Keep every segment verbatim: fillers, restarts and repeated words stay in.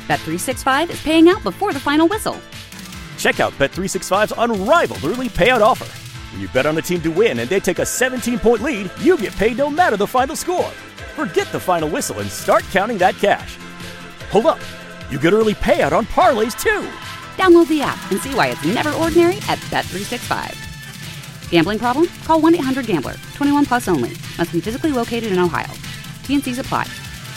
Bet three sixty-five is paying out before the final whistle. Check out Bet three sixty-five's unrivaled early payout offer. When you bet on a team to win and they take a seventeen-point lead, you get paid no matter the final score. Forget the final whistle and start counting that cash. Hold up. You get early payout on parlays, too. Download the app and see why it's never ordinary at Bet three sixty-five. Gambling problem? Call one eight hundred gambler. twenty-one plus only. Must be physically located in Ohio. T and C's apply.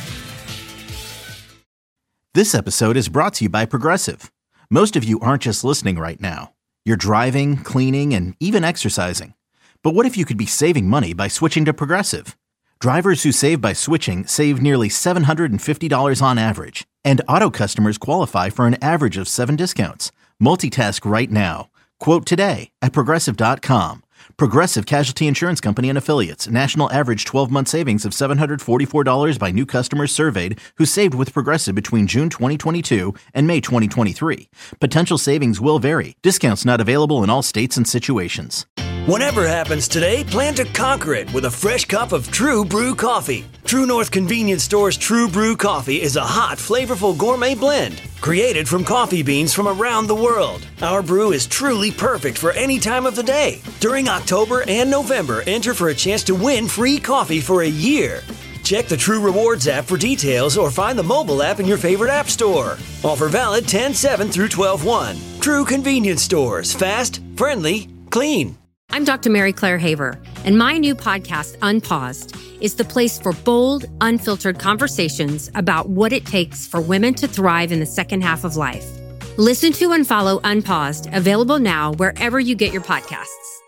This episode is brought to you by Progressive. Most of you aren't just listening right now. You're driving, cleaning, and even exercising. But what if you could be saving money by switching to Progressive? Drivers who save by switching save nearly seven hundred fifty dollars on average. And auto customers qualify for an average of seven discounts. Multitask right now. Quote today at Progressive dot com. Progressive Casualty Insurance Company and Affiliates. National average twelve-month savings of seven hundred forty-four dollars by new customers surveyed who saved with Progressive between June twenty twenty-two and May twenty twenty-three. Potential savings will vary. Discounts not available in all states and situations. Whatever happens today, plan to conquer it with a fresh cup of True Brew coffee. True North Convenience Store's True Brew coffee is a hot, flavorful gourmet blend created from coffee beans from around the world. Our brew is truly perfect for any time of the day. During October and November, enter for a chance to win free coffee for a year. Check the True Rewards app for details or find the mobile app in your favorite app store. Offer valid ten seven through twelve one. True Convenience Stores. Fast, friendly, clean. I'm Doctor Mary Claire Haver, and my new podcast, Unpaused, is the place for bold, unfiltered conversations about what it takes for women to thrive in the second half of life. Listen to and follow Unpaused, available now wherever you get your podcasts.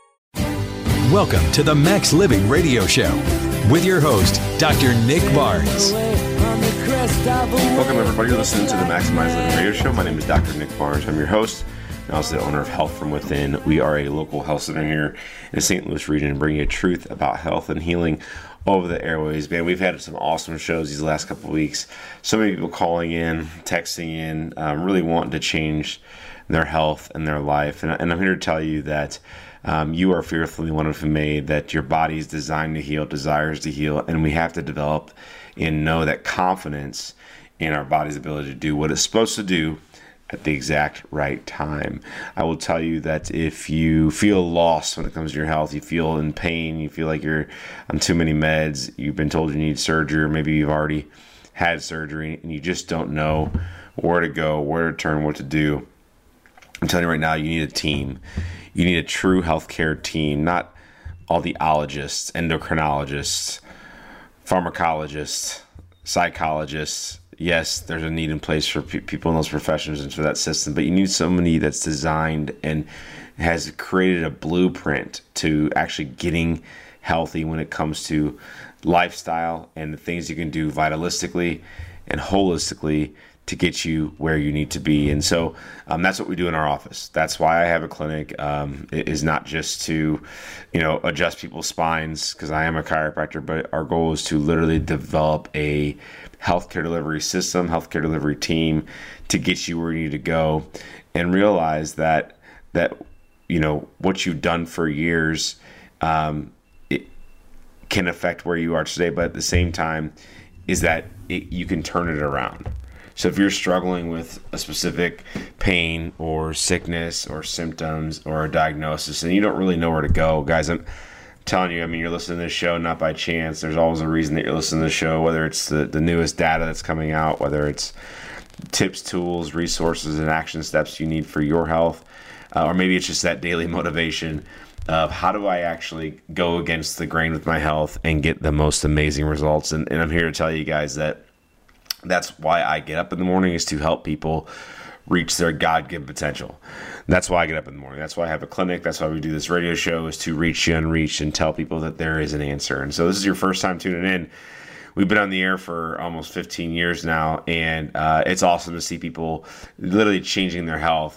Welcome to the Max Living Radio Show with your host, Doctor Nick Barnes. Welcome, everybody. You're listening to the Maximize Living Radio Show. My name is Doctor Nick Barnes. I'm your host. I'm also the owner of Health From Within. We are a local health center here in the Saint Louis region, bringing you truth about health and healing over the airways. Man, we've had some awesome shows these last couple of weeks. So many people calling in, texting in, um, really wanting to change their health and their life. And, and I'm here to tell you that um, you are fearfully, wonderfully made, that your body is designed to heal, desires to heal, and we have to develop and know that confidence in our body's ability to do what it's supposed to do at the exact right time. I will tell you that if you feel lost when it comes to your health, you feel in pain, you feel like you're on too many meds, you've been told you need surgery, or maybe you've already had surgery and you just don't know where to go, where to turn, what to do. I'm telling you right now, you need a team. You need a true healthcare team, not all the ologists, endocrinologists, pharmacologists, psychologists. Yes, there's a need in place for pe- people in those professions and for that system, but you need somebody that's designed and has created a blueprint to actually getting healthy when it comes to lifestyle and the things you can do vitalistically and holistically to get you where you need to be. And so um, that's what we do in our office. That's why I have a clinic. Um, it is not just to, you know, adjust people's spines, because I am a chiropractor, but our goal is to literally develop a healthcare delivery system, healthcare delivery team to get you where you need to go, and realize that, that, you know, what you've done for years, um, it can affect where you are today, but at the same time is that it, you can turn it around. So if you're struggling with a specific pain or sickness or symptoms or a diagnosis and you don't really know where to go, guys, I'm telling you, I mean, you're listening to this show not by chance. There's always a reason that you're listening to the show, whether it's the, the newest data that's coming out, whether it's tips, tools, resources, and action steps you need for your health, uh, or maybe it's just that daily motivation of how do I actually go against the grain with my health and get the most amazing results. And, and I'm here to tell you guys that that's why I get up in the morning, is to help people reach their God-given potential. That's why I get up in the morning. That's why I have a clinic. That's why we do this radio show, is to reach the unreached and tell people that there is an answer. And so this is your first time tuning in. We've been on the air for almost fifteen years now, and uh, it's awesome to see people literally changing their health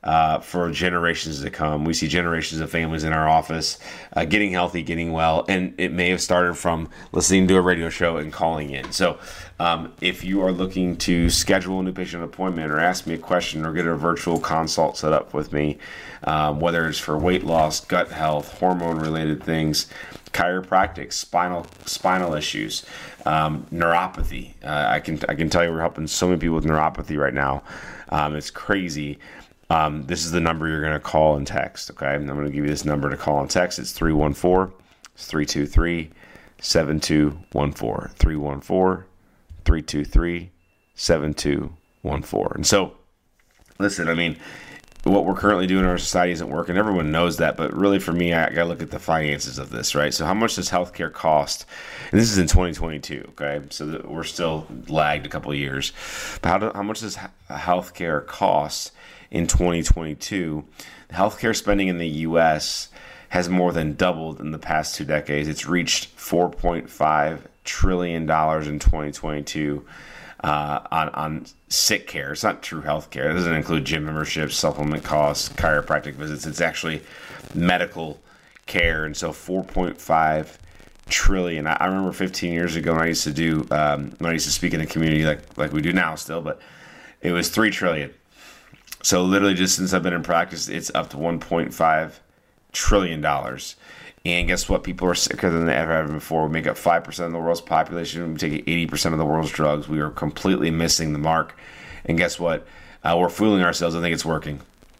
uh, for generations to come. We see generations of families in our office uh, getting healthy, getting well, and it may have started from listening to a radio show and calling in. So um, if you are looking to schedule a new patient appointment or ask me a question or get a virtual consult set up with me, um, whether it's for weight loss, gut health, hormone-related things, chiropractic, spinal spinal issues, um, neuropathy. Uh, I can I can tell you we're helping so many people with neuropathy right now. Um, it's crazy. Um, this is the number you're going to call and text. Okay, I'm going to give you this number to call and text. It's three one four, three two three, seven two one four. three one four, three two three, seven two one four. And so, listen, I mean, what we're currently doing in our society isn't working. Everyone knows that, but really for me, I got to look at the finances of this, right? So how much does healthcare cost? And this is in twenty twenty-two, okay? So we're still lagged a couple of years. But how, do, how much does healthcare cost in twenty twenty-two? Healthcare spending in the U S has more than doubled in the past two decades. It's reached four point five trillion dollars in twenty twenty-two. Uh, on, on sick care. It's not true health care. It doesn't include gym memberships, supplement costs, chiropractic visits. It's actually medical care. And so four point five trillion. I, I remember fifteen years ago when I used to do, um, when I used to speak in a community like, like we do now still, but it was three trillion. So literally just since I've been in practice, it's up to one point five trillion dollars. And guess what? People are sicker than they ever have before. We make up five percent of the world's population. We take eighty percent of the world's drugs. We are completely missing the mark. And guess what? Uh, we're fooling ourselves to think it's working.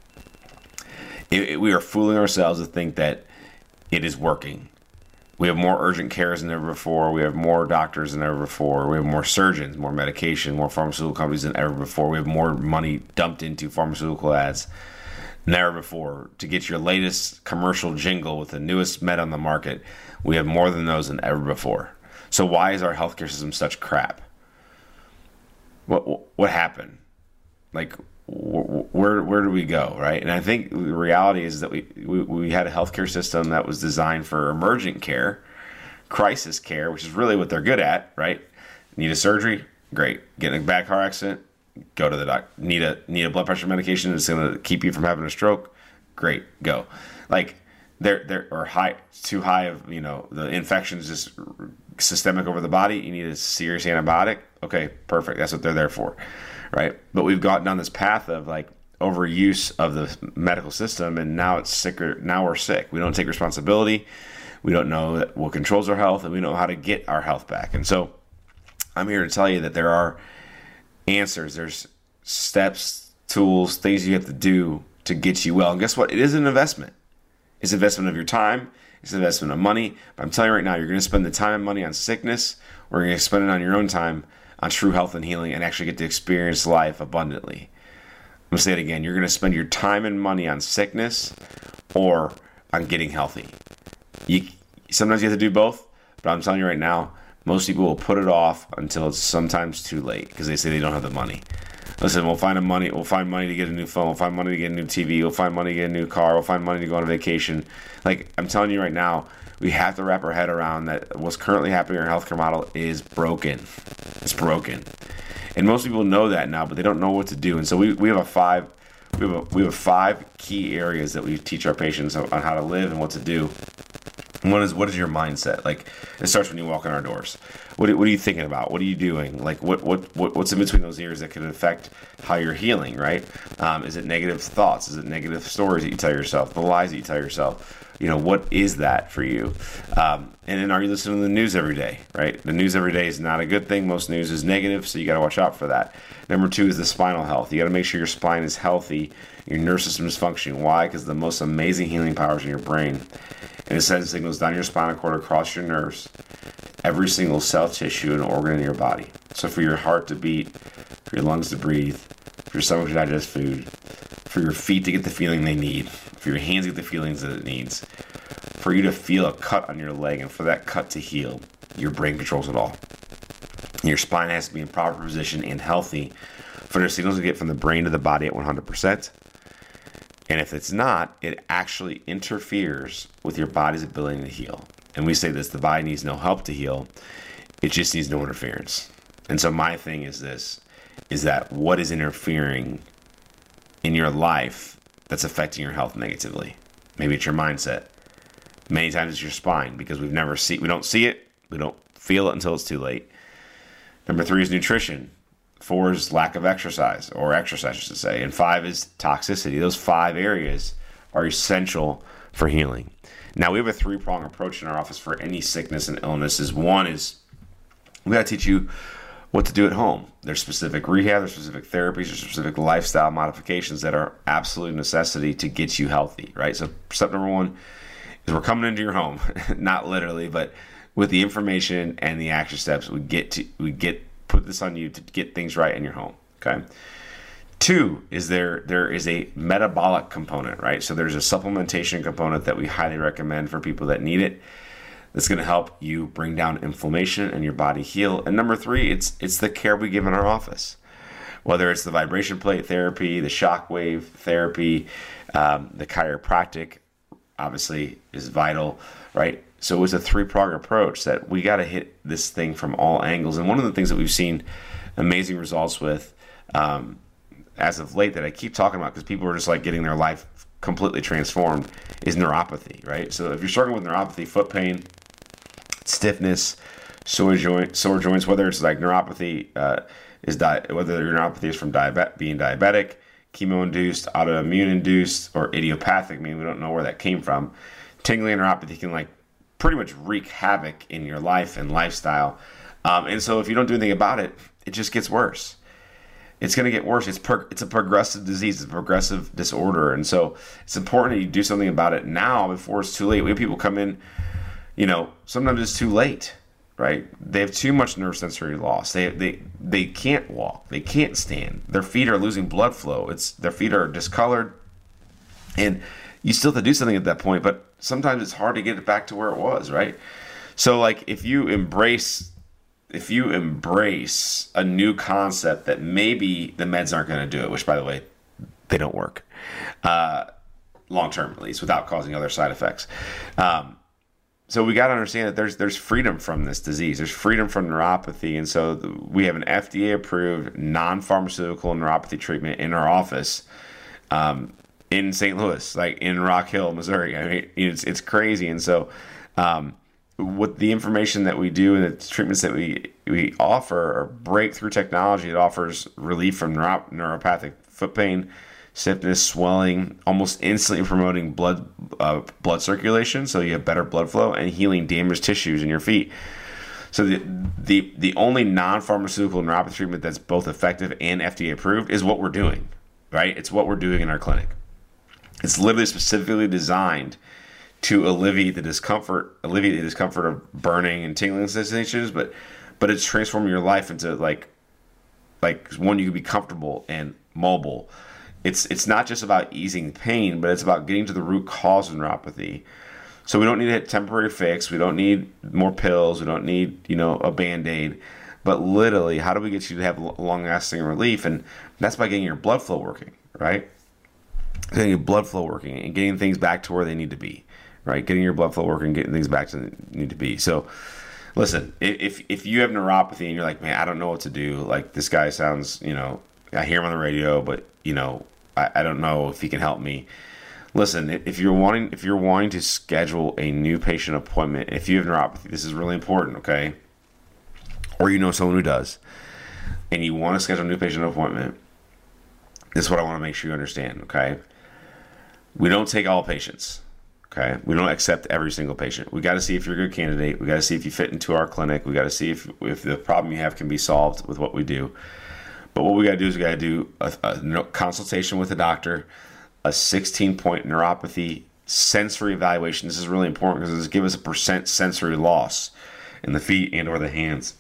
It, it, we are fooling ourselves to think that it is working. We have more urgent cares than ever before. We have more doctors than ever before. We have more surgeons, more medication, more pharmaceutical companies than ever before. We have more money dumped into pharmaceutical ads never before. To get your latest commercial jingle with the newest med on the market, we have more than those than ever before. So why is our healthcare system such crap? What what happened? Like, where where do we go, right? And I think the reality is that we we, we had a healthcare system that was designed for emergent care, crisis care, which is really what they're good at, right? Need a surgery? Great. Get in a bad car accident? Go to the doctor. Need a need a blood pressure medication that's going to keep you from having a stroke? Great, go. Like they're they're or high too high of you know the infection is just systemic over the body. You need a serious antibiotic. Okay, perfect. That's what they're there for, right? But we've gotten down this path of like overuse of the medical system, and now it's sicker. Now we're sick. We don't take responsibility. We don't know what controls our health, and we don't know how to get our health back. And so, I'm here to tell you that there are answers. There's steps, tools, things you have to do to get you well. And guess what? It is an investment. It's an investment of your time. It's an investment of money. But I'm telling you right now, you're going to spend the time and money on sickness, or you're going to spend it on your own time on true health and healing and actually get to experience life abundantly. I'm going to say it again. You're going to spend your time and money on sickness or on getting healthy. You, sometimes you have to do both, but I'm telling you right now, most people will put it off until it's sometimes too late because they say they don't have the money. Listen, we'll find a money. We'll find money to get a new phone. We'll find money to get a new T V. We'll find money to get a new car. We'll find money to go on a vacation. Like I'm telling you right now, we have to wrap our head around that what's currently happening in our healthcare model is broken. It's broken, and most people know that now, but they don't know what to do. And so we, we have a five we have a, we have five key areas that we teach our patients on how to live and what to do. One is, what is your mindset? Like, it starts when you walk in our doors. What, what are you thinking about? What are you doing? Like, what, what, what what's in between those ears that could affect how you're healing, right? Um, is it negative thoughts? Is it negative stories that you tell yourself? The lies that you tell yourself? You know, what is that for you? Um, and then are you listening to the news every day, right? The news every day is not a good thing. Most news is negative, so you got to watch out for that. Number two is the spinal health. You got to make sure your spine is healthy, your nervous system is functioning. Why? Because the most amazing healing power is in your brain. And it sends signals down your spinal cord across your nerves, every single cell, tissue, and organ in your body. So for your heart to beat, for your lungs to breathe, for your stomach to digest food, for your feet to get the feeling they need, for your hands to get the feelings that it needs, for you to feel a cut on your leg, and for that cut to heal, your brain controls it all. Your spine has to be in proper position and healthy for the signals to get from the brain to the body at one hundred percent. And if it's not, it actually interferes with your body's ability to heal. And we say this, the body needs no help to heal. It just needs no interference. And so my thing is this, is that what is interfering in your life that's affecting your health negatively. Maybe it's your mindset. Many times it's your spine, because we've never see we don't see it, we don't feel it until it's too late. Number three is nutrition. Four is lack of exercise, or exercise, I should say. And five is toxicity. Those five areas are essential for healing. Now, we have a three-prong approach in our office for any sickness and illnesses. One is we got to teach you what to do at home. There's specific rehab, there's specific therapies, there's specific lifestyle modifications that are absolute necessity to get you healthy, right? So step number one is we're coming into your home, not literally, but with the information and the action steps, we get to we get put this on you to get things right in your home. Okay. Two is there there is a metabolic component, right? So there's a supplementation component that we highly recommend for people that need it. That's going to help you bring down inflammation and your body heal. And number three, it's it's the care we give in our office, whether it's the vibration plate therapy, the shockwave therapy, um, the chiropractic, obviously is vital, right? So it's a three-pronged approach that we got to hit this thing from all angles. And one of the things that we've seen amazing results with um, as of late that I keep talking about, because people are just like getting their life completely transformed, is neuropathy, right? So if you're struggling with neuropathy, foot pain, stiffness, sore joint, sore joints, whether it's like neuropathy uh, is di- whether your neuropathy is from diabetic, being diabetic, chemo-induced, autoimmune-induced, or idiopathic, meaning we don't know where that came from. Tingling neuropathy can like pretty much wreak havoc in your life and lifestyle. Um, and so if you don't do anything about it, it just gets worse. It's going to get worse. It's pro- it's a progressive disease. It's a progressive disorder. And so it's important that you do something about it now before it's too late. We have people come in, you know, sometimes it's too late, right? They have too much neurosensory loss. They they they can't walk. They can't stand. Their feet are losing blood flow. It's their feet are discolored. And you still have to do something at that point, but sometimes it's hard to get it back to where it was, right? So like if you embrace if you embrace a new concept that maybe the meds aren't going to do it, which by the way, they don't work, uh, long term at least, without causing other side effects. Um, so we got to understand that there's there's freedom from this disease. There's freedom from neuropathy, and so we have an F D A approved non-pharmaceutical neuropathy treatment in our office. Um, in Saint Louis, like in Rock Hill, Missouri. I mean, it's it's crazy. And so um, with the information that we do and the treatments that we, we offer are breakthrough technology. It offers relief from neuro- neuropathic foot pain, stiffness, swelling, almost instantly promoting blood uh, blood circulation, so you have better blood flow, and healing damaged tissues in your feet. So the the, the only non-pharmaceutical neuropathy treatment that's both effective and F D A approved is what we're doing, right? It's what we're doing in our clinic. It's literally specifically designed to alleviate the discomfort, alleviate the discomfort of burning and tingling sensations, but but it's transforming your life into like like one you can be comfortable and mobile. It's it's not just about easing pain, but it's about getting to the root cause of neuropathy. So we don't need a temporary fix. We don't need more pills. We don't need, you know, a Band-Aid. But literally, how do we get you to have long-lasting relief? And that's by getting your blood flow working, right? Getting your blood flow working and getting things back to where they need to be, right? Getting your blood flow working, getting things back to where they need to be. So, listen, if if you have neuropathy and you're like, man, I don't know what to do. Like, this guy sounds, you know, I hear him on the radio, but, you know, I, I don't know if he can help me. Listen, if you're wanting if you're wanting to schedule a new patient appointment, if you have neuropathy, this is really important, okay? Or you know someone who does, and you want to schedule a new patient appointment, this is what I want to make sure you understand, okay? We don't take all patients, okay? We don't accept every single patient. We got to see if you're a good candidate. We got to see if you fit into our clinic. We got to see if if the problem you have can be solved with what we do. But what we got to do is we got to do a, a consultation with a doctor, a sixteen-point neuropathy sensory evaluation. This is really important because this gives us a percent sensory loss in the feet and or the hands.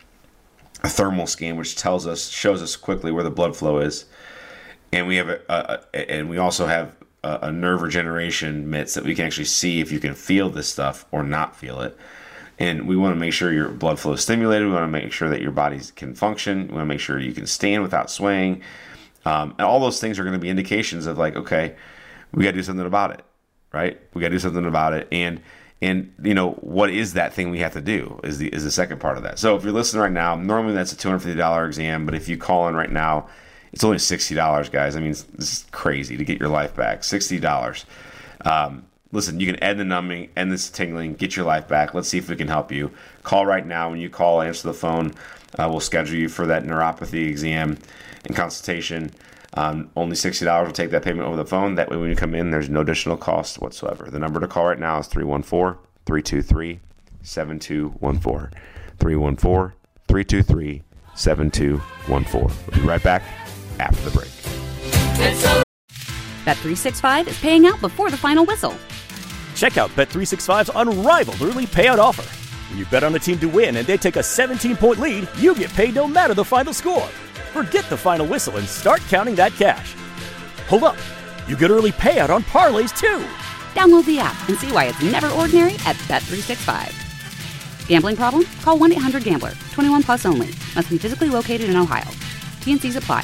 A thermal scan, which tells us, shows us quickly where the blood flow is. And we have a, a, a and we also have a, a nerve regeneration mitts that we can actually see if you can feel this stuff or not feel it. And we want to make sure your blood flow is stimulated. We want to make sure that your body can function. We want to make sure you can stand without swaying. Um, and all those things are going to be indications of like, okay, we got to do something about it, right? We got to do something about it. And and you know, what is that thing we have to do? Is the is the second part of that. So if you're listening right now, normally that's a two hundred fifty dollars exam. But if you call in right now It's only sixty dollars, guys. I mean, this is crazy to get your life back. sixty dollars. Um, listen, you can end the numbing, end this tingling, get your life back. Let's see if we can help you. Call right now. When you call, answer the phone. Uh, we'll schedule you for that neuropathy exam and consultation. Um, only sixty dollars. We'll take that payment over the phone. That way when you come in, there's no additional cost whatsoever. The number to call right now is three one four, three two three, seven two one four. three one four, three two three, seven two one four. We'll be right back after the break. Bet three sixty-five is paying out before the final whistle. Check out Bet three sixty-five's unrivaled early payout offer. When you bet on a team to win and they take a seventeen-point lead, you get paid no matter the final score. Forget the final whistle and start counting that cash. Hold up. You get early payout on parlays too. Download the app and see why it's never ordinary at Bet three sixty-five. Gambling problem? Call one eight hundred gambler. twenty-one plus only. Must be physically located in Ohio. T N Cs apply.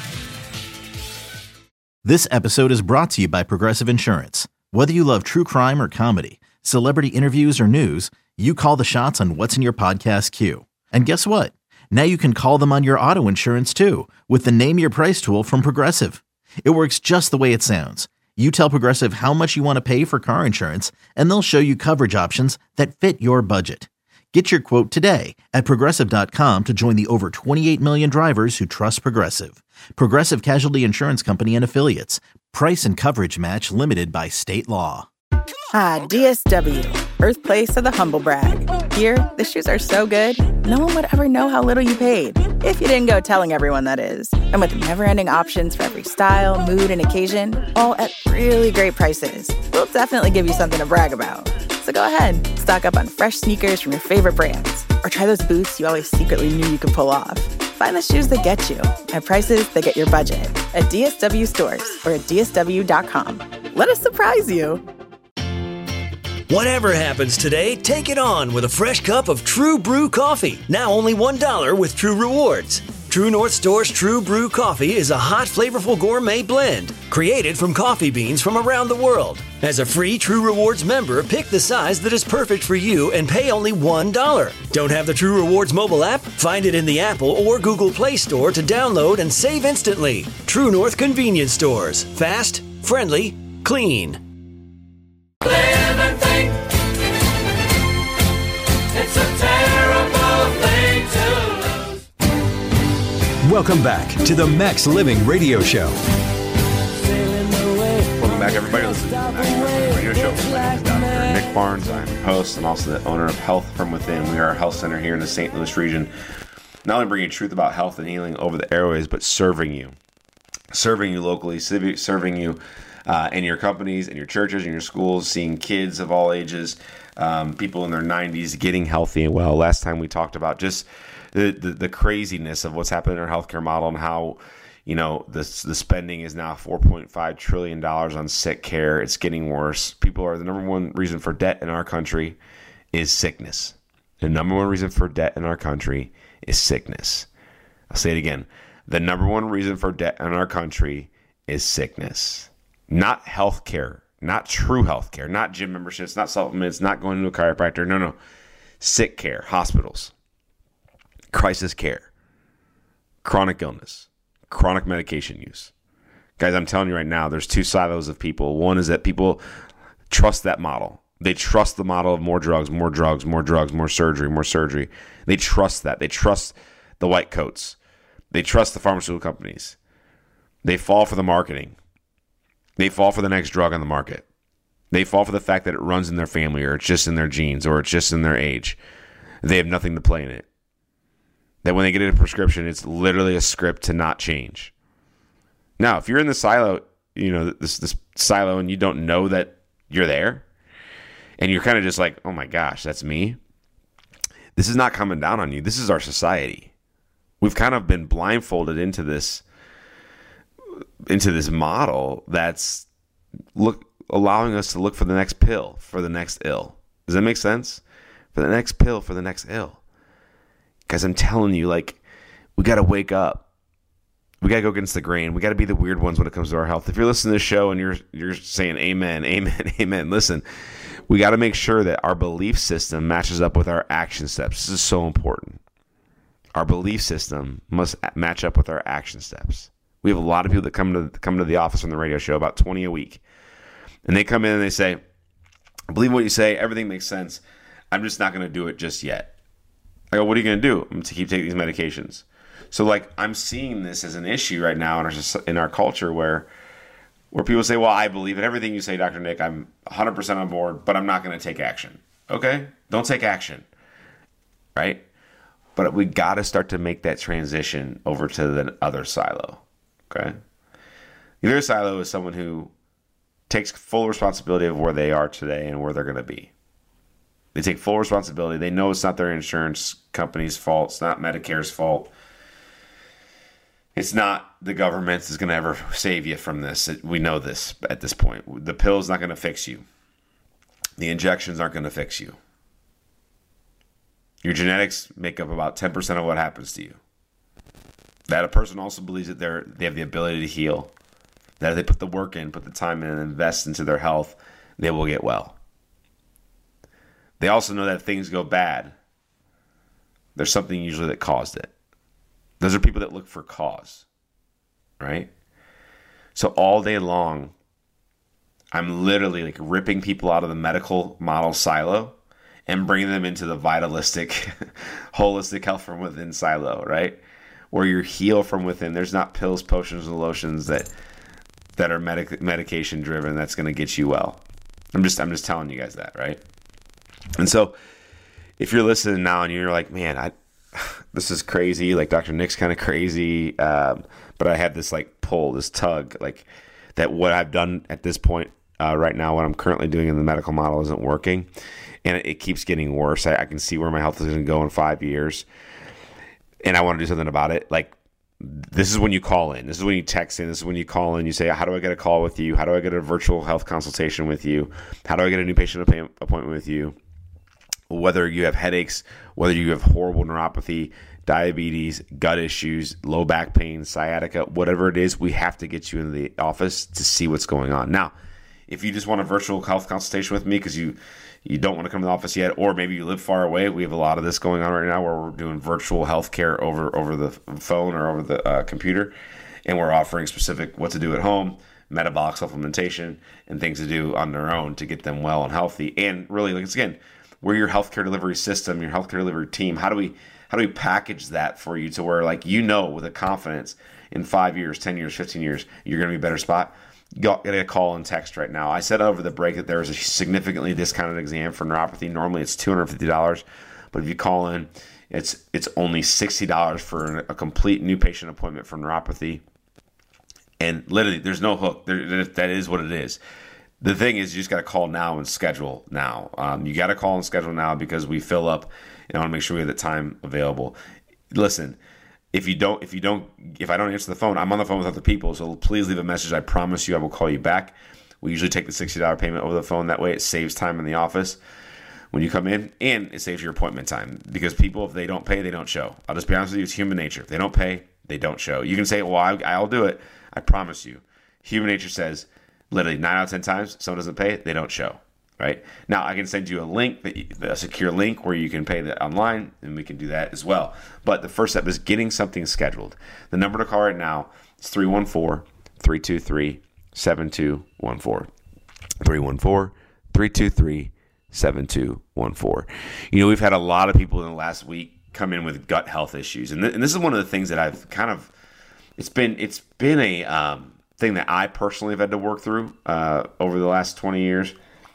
This episode is brought to you by Progressive Insurance. Whether you love true crime or comedy, celebrity interviews or news, you call the shots on what's in your podcast queue. And guess what? Now you can call them on your auto insurance too with the Name Your Price tool from Progressive. It works just the way it sounds. You tell Progressive how much you want to pay for car insurance, and they'll show you coverage options that fit your budget. Get your quote today at Progressive dot com to join the over twenty-eight million drivers who trust Progressive. Progressive Casualty Insurance Company and Affiliates. Price and coverage match limited by state law. Ah, D S W, birthplace of the humble brag. Here, the shoes are so good, no one would ever know how little you paid. If you didn't go telling everyone, that is. And with never-ending options for every style, mood, and occasion, all at really great prices, we'll definitely give you something to brag about. So go ahead, stock up on fresh sneakers from your favorite brands, or try those boots you always secretly knew you could pull off. Find the shoes that get you at prices that get your budget at D S W stores or at D S W dot com. Let us surprise you. Whatever happens today, take it on with a fresh cup of True Brew coffee. Now only one dollar with True Rewards. True North Store's True Brew Coffee is a hot, flavorful gourmet blend created from coffee beans from around the world. As a free True Rewards member, pick the size that is perfect for you and pay only one dollar. Don't have the True Rewards mobile app? Find it in the Apple or Google Play Store to download and save instantly. True North Convenience Stores. Fast, friendly, clean. Live and think. It's a terrible thing to lose. Welcome back to the Max Living Radio Show. Welcome back, everybody. Listen to the Max Living Radio Show. My name is Doctor Nick Barnes. I'm your host and also the owner of Health From Within. We are a health center here in the Saint Louis region. Not only bringing truth about health and healing over the airways, but serving you. Serving you locally, serving you Uh, in your companies, in your churches, in your schools, seeing kids of all ages, um, people in their nineties getting healthy and well. Last time we talked about just the, the, the craziness of what's happening in our healthcare model and how, you know, the, the spending is now four point five trillion dollars on sick care. It's getting worse. People are the number one reason for debt in our country is sickness. The number one reason for debt in our country is sickness. I'll say it again. The number one reason for debt in our country is sickness. Not health care, not true health care, not gym memberships, not supplements, not going to a chiropractor. No, no. Sick care, hospitals, crisis care, chronic illness, chronic medication use. Guys, I'm telling you right now, there's two silos of people. One is that people trust that model. They trust the model of more drugs, more drugs, more drugs, more surgery, more surgery. They trust that. They trust the white coats. They trust the pharmaceutical companies. They fall for the marketing. They fall for the next drug on the market. They fall for the fact that it runs in their family or it's just in their genes or it's just in their age. They have nothing to play in it. That when they get a prescription, it's literally a script to not change. Now, if you're in the silo, you know, this this silo and you don't know that you're there and you're kind of just like, oh my gosh, that's me. This is not coming down on you. This is our society. We've kind of been blindfolded into this into this model that's look allowing us to look for the next pill for the next ill. Does that make sense? For the next pill for the next ill. Guys, I'm telling you, like, we got to wake up. We got to go against the grain. We got to be the weird ones when it comes to our health. If you're listening to this show and you're you're saying amen, amen, amen, listen, we got to make sure that our belief system matches up with our action steps. This is so important. Our belief system must match up with our action steps. We have a lot of people that come to come to the office on the radio show, about twenty a week. And they come in and they say, I believe what you say. Everything makes sense. I'm just not going to do it just yet. I go, what are you going to do? I'm going to keep taking these medications. So, like, I'm seeing this as an issue right now in our in our culture where where people say, well, I believe in everything you say, Doctor Nick. I'm one hundred percent on board, but I'm not going to take action. Okay? Don't take action. Right? But we got to start to make that transition over to the other silo. Okay? The other silo is someone who takes full responsibility of where they are today and where they're going to be. They take full responsibility. They know it's not their insurance company's fault. It's not Medicare's fault. It's not the government that's going to ever save you from this. We know this at this point. The pill's not going to fix you. The injections aren't going to fix you. Your genetics make up about ten percent of what happens to you. That a person also believes that they're they have the ability to heal. That if they put the work in, put the time in, and invest into their health, they will get well. They also know that if things go bad, there's something usually that caused it. Those are people that look for cause, right? So all day long, I'm literally like ripping people out of the medical model silo and bringing them into the vitalistic, holistic health from within silo, right? Where you heal from within. There's not pills, potions, and lotions that that are medic- medication driven that's going to get you well. I'm just I'm just telling you guys that, right? And so if you're listening now and you're like, man, I this is crazy, like Doctor Nick's kind of crazy, um, but I have this like pull, this tug, like that what I've done at this point uh, right now, what I'm currently doing in the medical model isn't working, and it, it keeps getting worse. I, I can see where my health is going to go in five years, and I want to do something about it. Like, this is when you call in. This is when you text in. This is when you call in. You say, how do I get a call with you? How do I get a virtual health consultation with you? How do I get a new patient appointment with you? Whether you have headaches, whether you have horrible neuropathy, diabetes, gut issues, low back pain, sciatica, whatever it is, we have to get you into the office to see what's going on. Now, if you just want a virtual health consultation with me because you, you don't want to come to the office yet, or maybe you live far away, we have a lot of this going on right now where we're doing virtual healthcare over, over the phone or over the uh, computer, and we're offering specific what to do at home, metabolic supplementation, and things to do on their own to get them well and healthy. And really, like, again, we're your healthcare delivery system, your healthcare delivery team. How do we how do we package that for you to where, like, you know with a confidence in five years, ten years, fifteen years, you're going to be a better spot? Get a call and text right now. I said over the break that there is a significantly discounted exam for neuropathy. Normally it's two hundred fifty dollars, but if you call in, it's it's only sixty dollars for a complete new patient appointment for neuropathy. And literally, there's no hook. There, that is what it is. The thing is, you just got to call now and schedule now. Um, you got to call and schedule now because we fill up, and I want to make sure we have the time available. Listen, if you don't, if you don't, if I don't answer the phone, I'm on the phone with other people. So please leave a message. I promise you, I will call you back. We usually take the sixty dollars payment over the phone. That way, it saves time in the office when you come in, and it saves your appointment time. Because people, if they don't pay, they don't show. I'll just be honest with you, it's human nature. If they don't pay, they don't show. You can say, well, I, I'll do it. I promise you, human nature says, literally nine out of ten times, someone doesn't pay, they don't show, right? Now, I can send you a link, a secure link where you can pay that online, and we can do that as well. But the first step is getting something scheduled. The number to call right now is three one four, three two three, seven two one four. three one four, three two three, seven two one four. You know, we've had a lot of people in the last week come in with gut health issues. And, th- and this is one of the things that I've kind of, it's been, it's been a, um, thing that I personally have had to work through uh, over the last twenty years,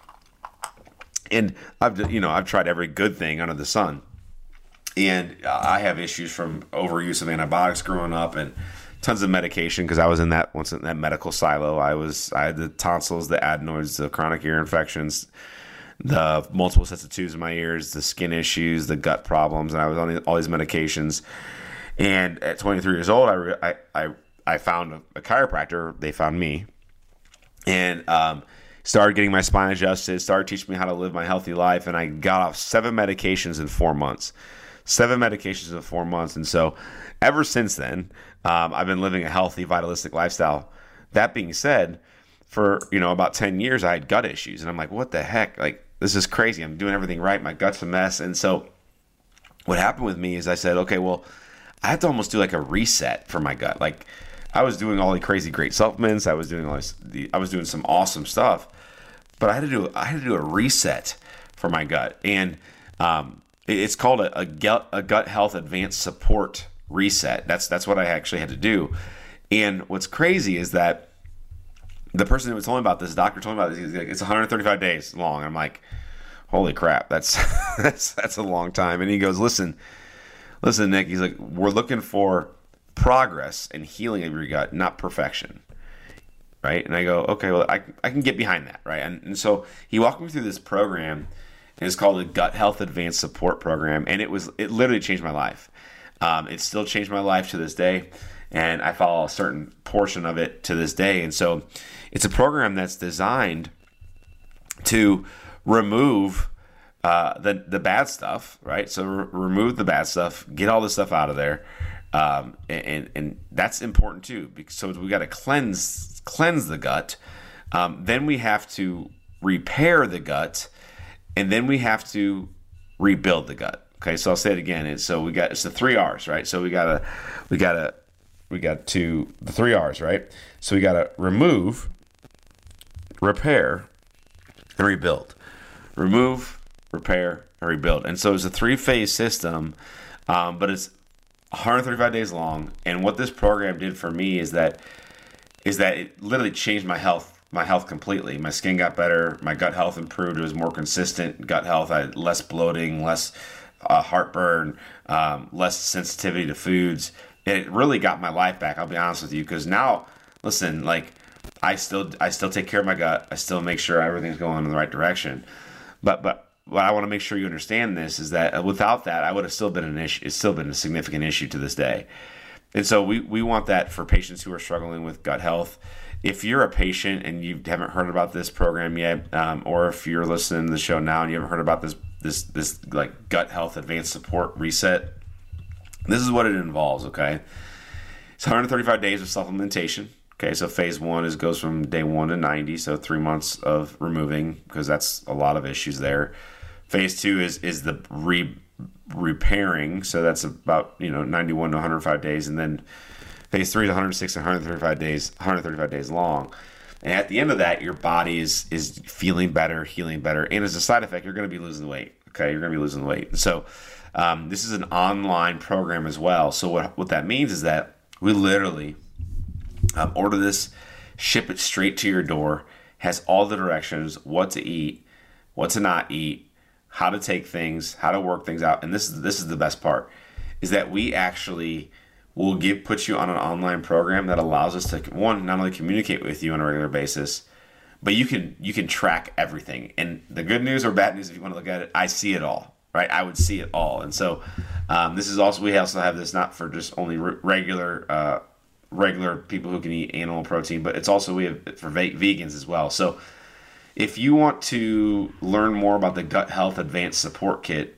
and I've you know I've tried every good thing under the sun, and I have issues from overuse of antibiotics growing up and tons of medication because I was in that once in that medical silo. I was I had the tonsils, the adenoids, the chronic ear infections, the multiple sets of tubes in my ears, the skin issues, the gut problems, and I was on all these medications. And at twenty-three years old, I I, I I found a, a chiropractor. They found me, and um, started getting my spine adjusted, started teaching me how to live my healthy life, and I got off seven medications in four months. Seven medications in four months. And so ever since then, um, I've been living a healthy, vitalistic lifestyle. That being said, for, you know, about ten years, I had gut issues, and I'm like, what the heck? Like, this is crazy. I'm doing everything right. My gut's a mess. And so what happened with me is I said, okay, well, I have to almost do like a reset for my gut. Like, I was doing all the crazy great supplements. I was doing all this, the, I was doing some awesome stuff, but I had to do I had to do a reset for my gut, and um, it, it's called a, a gut a gut health advanced support reset. That's that's what I actually had to do. And what's crazy is that the person that was telling me about this, the doctor told me about this, he's like, it's one hundred thirty-five days long. I'm like, holy crap, that's that's that's a long time. And he goes, listen, listen, Nick. He's like, we're looking for progress and healing of your gut, not perfection, right? And I go, okay, well, I I can get behind that, right? And, and so he walked me through this program, and it's called the Gut Health Advanced Support Program, and it was it literally changed my life. Um, it still changed my life to this day, and I follow a certain portion of it to this day. And so it's a program that's designed to remove uh, the the bad stuff, right? So re- remove the bad stuff, get all the stuff out of there, um, and and that's important too. Because, so we got to cleanse cleanse the gut, um, then we have to repair the gut, and then we have to rebuild the gut. Okay, so I'll say it again. And so we got it's the three R's, right? So we gotta we gotta we got to the three R's, right? So we gotta remove, repair, and rebuild. Remove, repair, and rebuild. And so it's a three-phase system, um, but it's one hundred thirty-five days long. And what this program did for me is that is that it literally changed my health, my health completely. My skin got better, my gut health improved. It was more consistent gut health. I had less bloating, less uh, heartburn, um, less sensitivity to foods. It really got my life back. I'll be honest with you, because now, listen, like I still I still take care of my gut. I still make sure everything's going in the right direction. But but what I want to make sure you understand this is that without that, I would have still been an issue. It's still been a significant issue to this day. And so we, we want that for patients who are struggling with gut health. If you're a patient and you haven't heard about this program yet, um, or if you're listening to the show now and you haven't heard about this this this like gut health advanced support reset, this is what it involves. Okay, it's one hundred thirty-five days of supplementation. Okay, so phase one is goes from day one to ninety, so three months of removing, because that's a lot of issues there. Phase two is is the re repairing, so that's about you know ninety-one to one hundred five days, and then phase three is one hundred six to one hundred thirty-five days, one hundred thirty-five days long. And at the end of that, your body is is feeling better, healing better, and as a side effect, you're going to be losing weight. Okay, you're going to be losing weight. And so um, this is an online program as well. So what what that means is that we literally Um, order this, ship it straight to your door, has all the directions, what to eat, what to not eat, how to take things, how to work things out. And this is this is the best part, is that we actually will give put you on an online program that allows us to, one, not only communicate with you on a regular basis, but you can you can track everything. And the good news or bad news, if you want to look at it, I see it all, right? I would see it all. And so um, this is also, we also have this not for just only re- regular uh regular people who can eat animal protein, but it's also, we have it for ve- vegans as well. So if you want to learn more about the Gut Health Advanced Support Kit,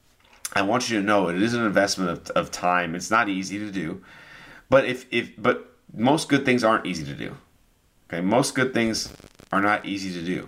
I want you to know it is an investment of, of time. It's not easy to do, but if, if but most good things aren't easy to do. Okay, most good things are not easy to do.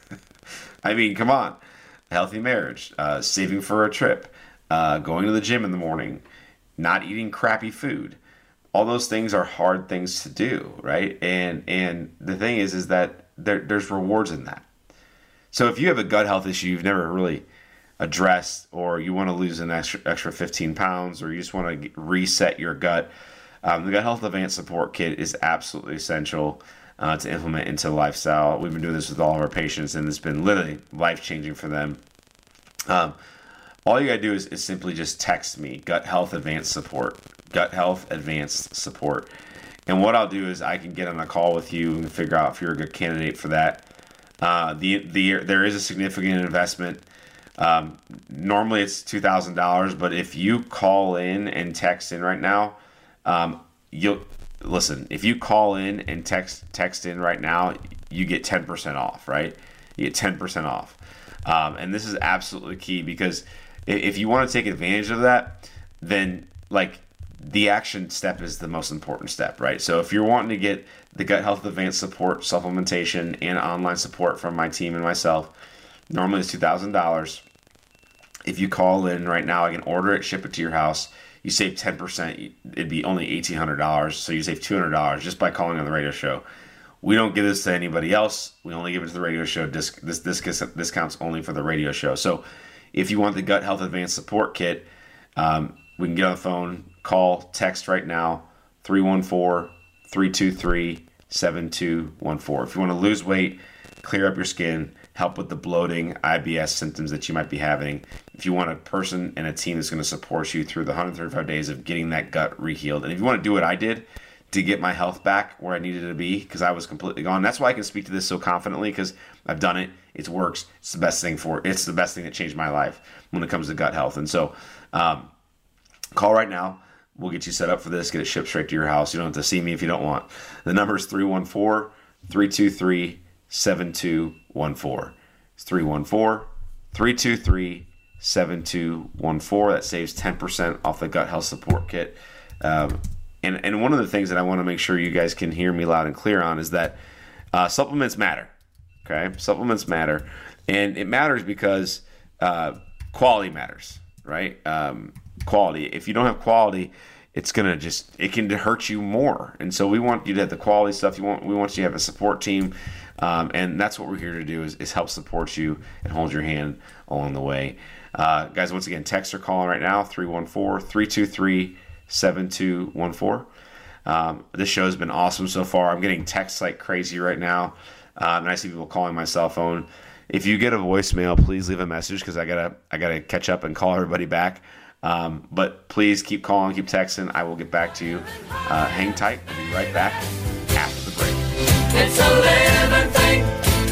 I mean, come on, a healthy marriage, uh, saving for a trip, uh, going to the gym in the morning, not eating crappy food. All those things are hard things to do, right? And and the thing is, is that there, there's rewards in that. So if you have a gut health issue you've never really addressed, or you want to lose an extra extra fifteen pounds, or you just want to get, reset your gut, um, the Gut Health Advanced Support Kit is absolutely essential uh, to implement into the lifestyle. We've been doing this with all of our patients, and it's been literally life-changing for them. Um, all you got to do is, is simply just text me, Gut Health Advanced Support. Gut Health Advanced Support. And what I'll do is I can get on a call with you and figure out if you're a good candidate for that. Uh, the the there is a significant investment. Um, normally it's two thousand dollars, but if you call in and text in right now, um, you'll listen. If you call in and text text in right now, you get ten percent off. Right? You get ten percent off, um, and this is absolutely key, because if you want to take advantage of that, then like. The action step is the most important step, right? So if you're wanting to get the Gut Health Advanced Support supplementation and online support from my team and myself, normally it's two thousand dollars. If you call in right now, I can order it, ship it to your house. you save ten percent. It'd be only eighteen hundred dollars. So you save two hundred dollars just by calling on the radio show. We don't give this to anybody else. We only give it to the radio show. This, this, this discount's only for the radio show. So if you want the Gut Health Advanced Support Kit, um, we can get on the phone, call, text right now, three one four, three two three, seven two one four. If you want to lose weight, clear up your skin, help with the bloating, I B S symptoms that you might be having. If you want a person and a team that's going to support you through the one hundred thirty-five days of getting that gut rehealed. And if you want to do what I did to get my health back where I needed it to be, because I was completely gone. That's why I can speak to this so confidently, because I've done it. It works. It's the best thing for It's the best thing that changed my life when it comes to gut health. And so um, call right now. We'll get you set up for this, get it shipped straight to your house. You don't have to see me if you don't want. The number is three one four, three two three, seven two one four. It's three one four, three two three, seven two one four. That saves ten percent off the Gut Health Support Kit. Um, and, and one of the things that I want to make sure you guys can hear me loud and clear on is that uh, supplements matter. Okay? Supplements matter. And it matters because uh, quality matters, right? Um, quality. If you don't have quality, it's gonna just it can hurt you more. And so we want you to have the quality stuff. You want we want you to have a support team, um, and that's what we're here to do is, is help support you and hold your hand along the way. Uh, guys, once again, text or call right now, three one four, three two three, seven two one four. Um, this show has been awesome so far. I'm getting texts like crazy right now, um, and I see people calling my cell phone. If you get a voicemail, please leave a message because I gotta I gotta catch up and call everybody back. Um, but please keep calling, keep texting. I will get back to you. Uh, hang tight. We'll be right back after the break. It's a living thing.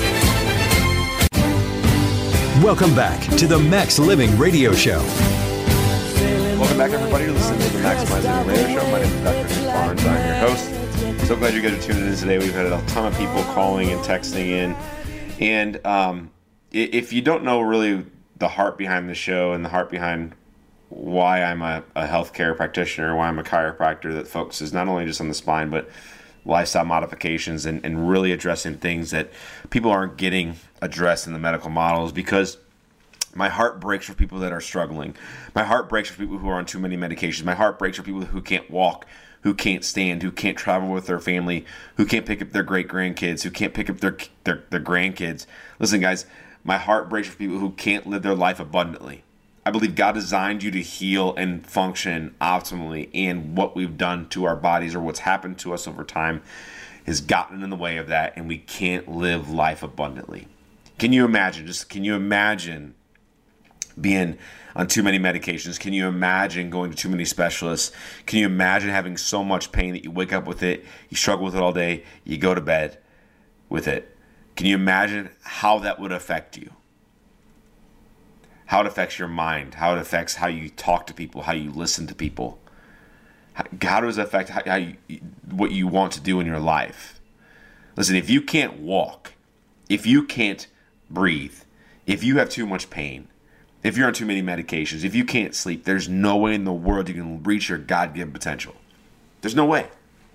Welcome back to the Max Living Radio Show. Welcome back, everybody. You're listening to the Maximizing Radio Show. My name is Doctor Nick Barnes. I'm your host. So glad you guys are tuning in today. We've had a ton of people calling and texting in. And um, if you don't know really the heart behind the show and the heart behind why I'm a, a healthcare practitioner, why I'm a chiropractor that focuses not only just on the spine, but lifestyle modifications and, and really addressing things that people aren't getting addressed in the medical models, because my heart breaks for people that are struggling. My heart breaks for people who are on too many medications. My heart breaks for people who can't walk, who can't stand, who can't travel with their family, who can't pick up their great-grandkids, who can't pick up their, their, their grandkids. Listen, guys, my heart breaks for people who can't live their life abundantly. I believe God designed you to heal and function optimally, and what we've done to our bodies or what's happened to us over time has gotten in the way of that, and we can't live life abundantly. Can you imagine, just can you imagine being on too many medications? Can you imagine going to too many specialists? Can you imagine having so much pain that you wake up with it, you struggle with it all day, you go to bed with it? Can you imagine how that would affect you? How it affects your mind, how it affects how you talk to people, how you listen to people. How, how does it affect how, how you, what you want to do in your life? Listen, if you can't walk, if you can't breathe, if you have too much pain, if you're on too many medications, if you can't sleep, there's no way in the world you can reach your God-given potential. There's no way.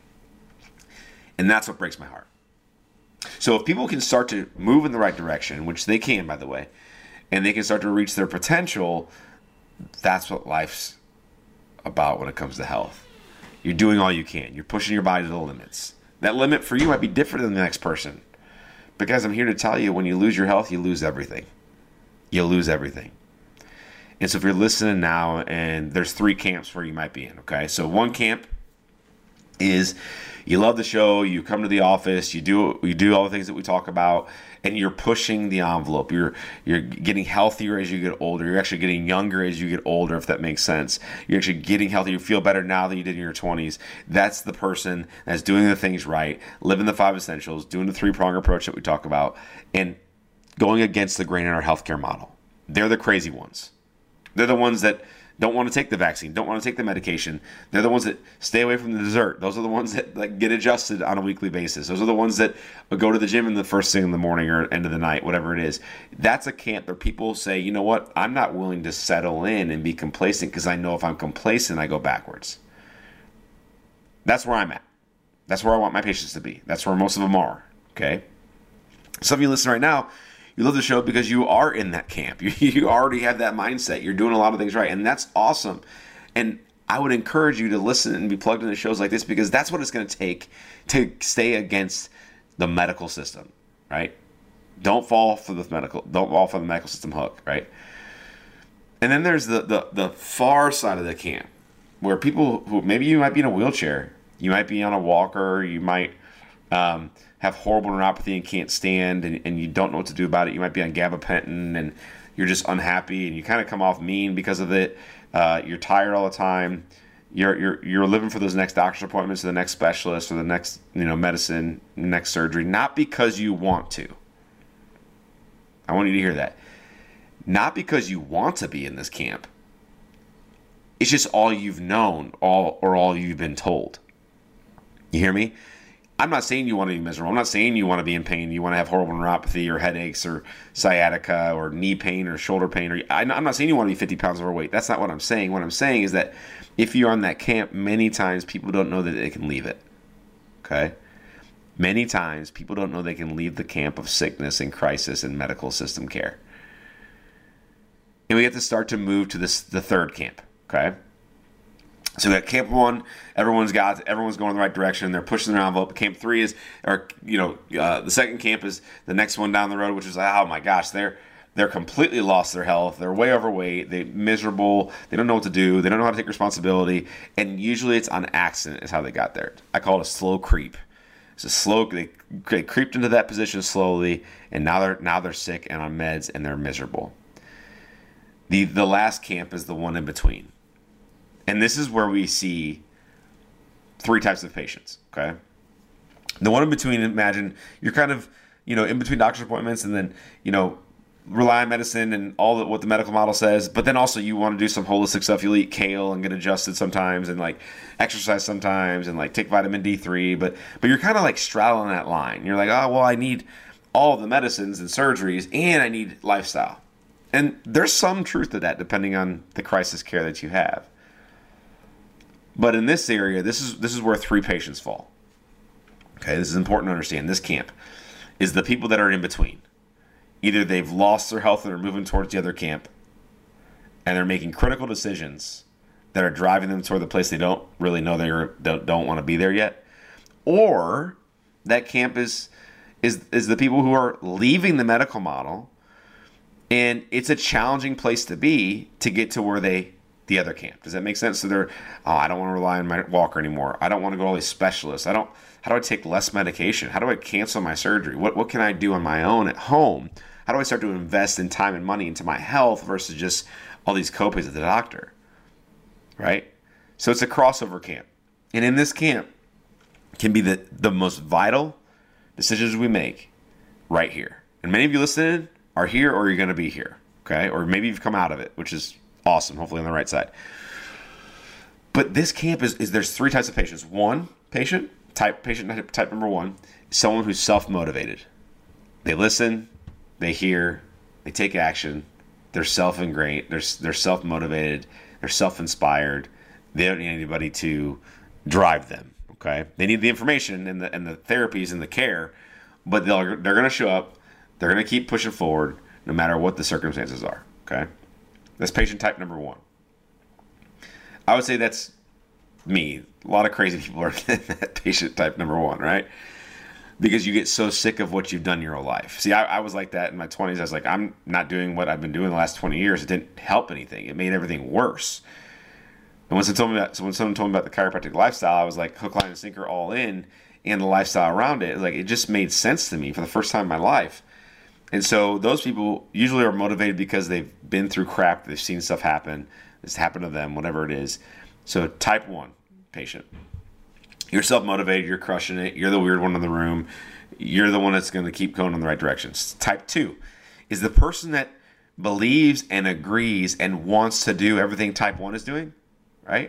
And that's what breaks my heart. So if people can start to move in the right direction, which they can, by the way, and they can start to reach their potential, that's what life's about when it comes to health. You're doing all you can. You're pushing your body to the limits. That limit for you might be different than the next person. Because I'm here to tell you, when you lose your health, you lose everything. You lose everything. And so if you're listening now, and there's three camps where you might be in, okay? So one camp is you love the show, you come to the office, you do you do all the things that we talk about, and you're pushing the envelope. You're you're getting healthier as you get older. You're actually getting younger as you get older, if that makes sense. You're actually getting healthier. You feel better now than you did in your twenties. That's the person that's doing the things right, living the five essentials, doing the three-prong approach that we talk about, and going against the grain in our healthcare model. They're the crazy ones. They're the ones that don't want to take the vaccine, don't want to take the medication. They're the ones that stay away from the dessert. Those are the ones that like, get adjusted on a weekly basis. Those are the ones that go to the gym in the first thing in the morning or end of the night, whatever it is. That's a camp where people say, you know what, I'm not willing to settle in and be complacent because I know if I'm complacent, I go backwards. That's where I'm at. That's where I want my patients to be. That's where most of them are, okay? Some of you listening right now, you love the show because you are in that camp. You, you already have that mindset. You're doing a lot of things right, and that's awesome. And I would encourage you to listen and be plugged into shows like this, because that's what it's going to take to stay against the medical system, right? Don't fall for the medical, don't fall for the medical system hook, right? And then there's the, the, the far side of the camp, where people who, maybe you might be in a wheelchair, you might be on a walker, you might um, have horrible neuropathy and can't stand, and, and you don't know what to do about it. You might be on gabapentin and you're just unhappy, and you kind of come off mean because of it. Uh, you're tired all the time. You're you're you're living for those next doctor's appointments, or the next specialist, or the next you know medicine, next surgery, not because you want to. I want you to hear that. Not because you want to be in this camp. It's just all you've known, all or all you've been told. You hear me? I'm not saying you want to be miserable. I'm not saying you want to be in pain. You want to have horrible neuropathy or headaches or sciatica or knee pain or shoulder pain. Or I'm not saying you want to be fifty pounds overweight. That's not what I'm saying. What I'm saying is that if you're on that camp, many times people don't know that they can leave it. Okay? Many times people don't know they can leave the camp of sickness and crisis and medical system care. And we have to start to move to this the third camp. Okay? So we got camp one, everyone's got, everyone's going in the right direction. They're pushing their envelope. Camp three is, or you know, uh, the second camp is the next one down the road, which is like, oh my gosh, they're they're completely lost their health. They're way overweight. They're miserable. They don't know what to do. They don't know how to take responsibility. And usually it's on accident is how they got there. I call it a slow creep. It's a slow. They, they creeped into that position slowly, and now they're now they're sick and on meds and they're miserable. The the last camp is the one in between. And this is where we see three types of patients, okay? The one in between, imagine you're kind of, you know, in between doctor's appointments and then, you know, rely on medicine and all the, what the medical model says, but then also you want to do some holistic stuff. You'll eat kale and get adjusted sometimes and, like, exercise sometimes and, like, take vitamin D three, but but you're kind of, like, straddling that line. You're like, oh, well, I need all the medicines and surgeries and I need lifestyle. And there's some truth to that depending on the crisis care that you have. But in this area, this is this is where three patients fall. Okay, this is important to understand. This camp is the people that are in between. Either they've lost their health and are moving towards the other camp, and they're making critical decisions that are driving them toward the place they don't really know they don't, don't want to be there yet. Or that camp is is is the people who are leaving the medical model, and it's a challenging place to be to get to where they the other camp. Does that make sense? So they're, oh, I don't want to rely on my walker anymore. I don't want to go to all these specialists. I don't, how do I take less medication? How do I cancel my surgery? What what can I do on my own at home? How do I start to invest in time and money into my health versus just all these copays at the doctor? Right? So it's a crossover camp. And in this camp can be the, the most vital decisions we make right here. And many of you listening are here or you're going to be here. Okay? Or maybe you've come out of it, which is awesome, hopefully on the right side. But this camp is, is there's three types of patients. One patient, type patient type number one, is someone who's self-motivated. They listen, they hear, they take action, they're self-ingrained, they're, they're self-motivated, they're self-inspired. They don't need anybody to drive them, okay? They need the information and the and the therapies and the care, but they're, they're going to show up, they're going to keep pushing forward no matter what the circumstances are, okay? That's patient type number one. I would say that's me. A lot of crazy people are in that patient type number one, right? Because you get so sick of what you've done your whole life. See, I, I was like that in my twenties. I was like, I'm not doing what I've been doing the last twenty years. It didn't help anything. It made everything worse. And when someone told me about, so when someone told me about the chiropractic lifestyle, I was like hook, line, and sinker all in, and the lifestyle around it. Like, it just made sense to me for the first time in my life. And so those people usually are motivated because they've been through crap, they've seen stuff happen, it's happened to them, whatever it is. So type one patient. You're self-motivated, you're crushing it, you're the weird one in the room, you're the one that's going to keep going in the right direction. Type two is the person that believes and agrees and wants to do everything type one is doing, right?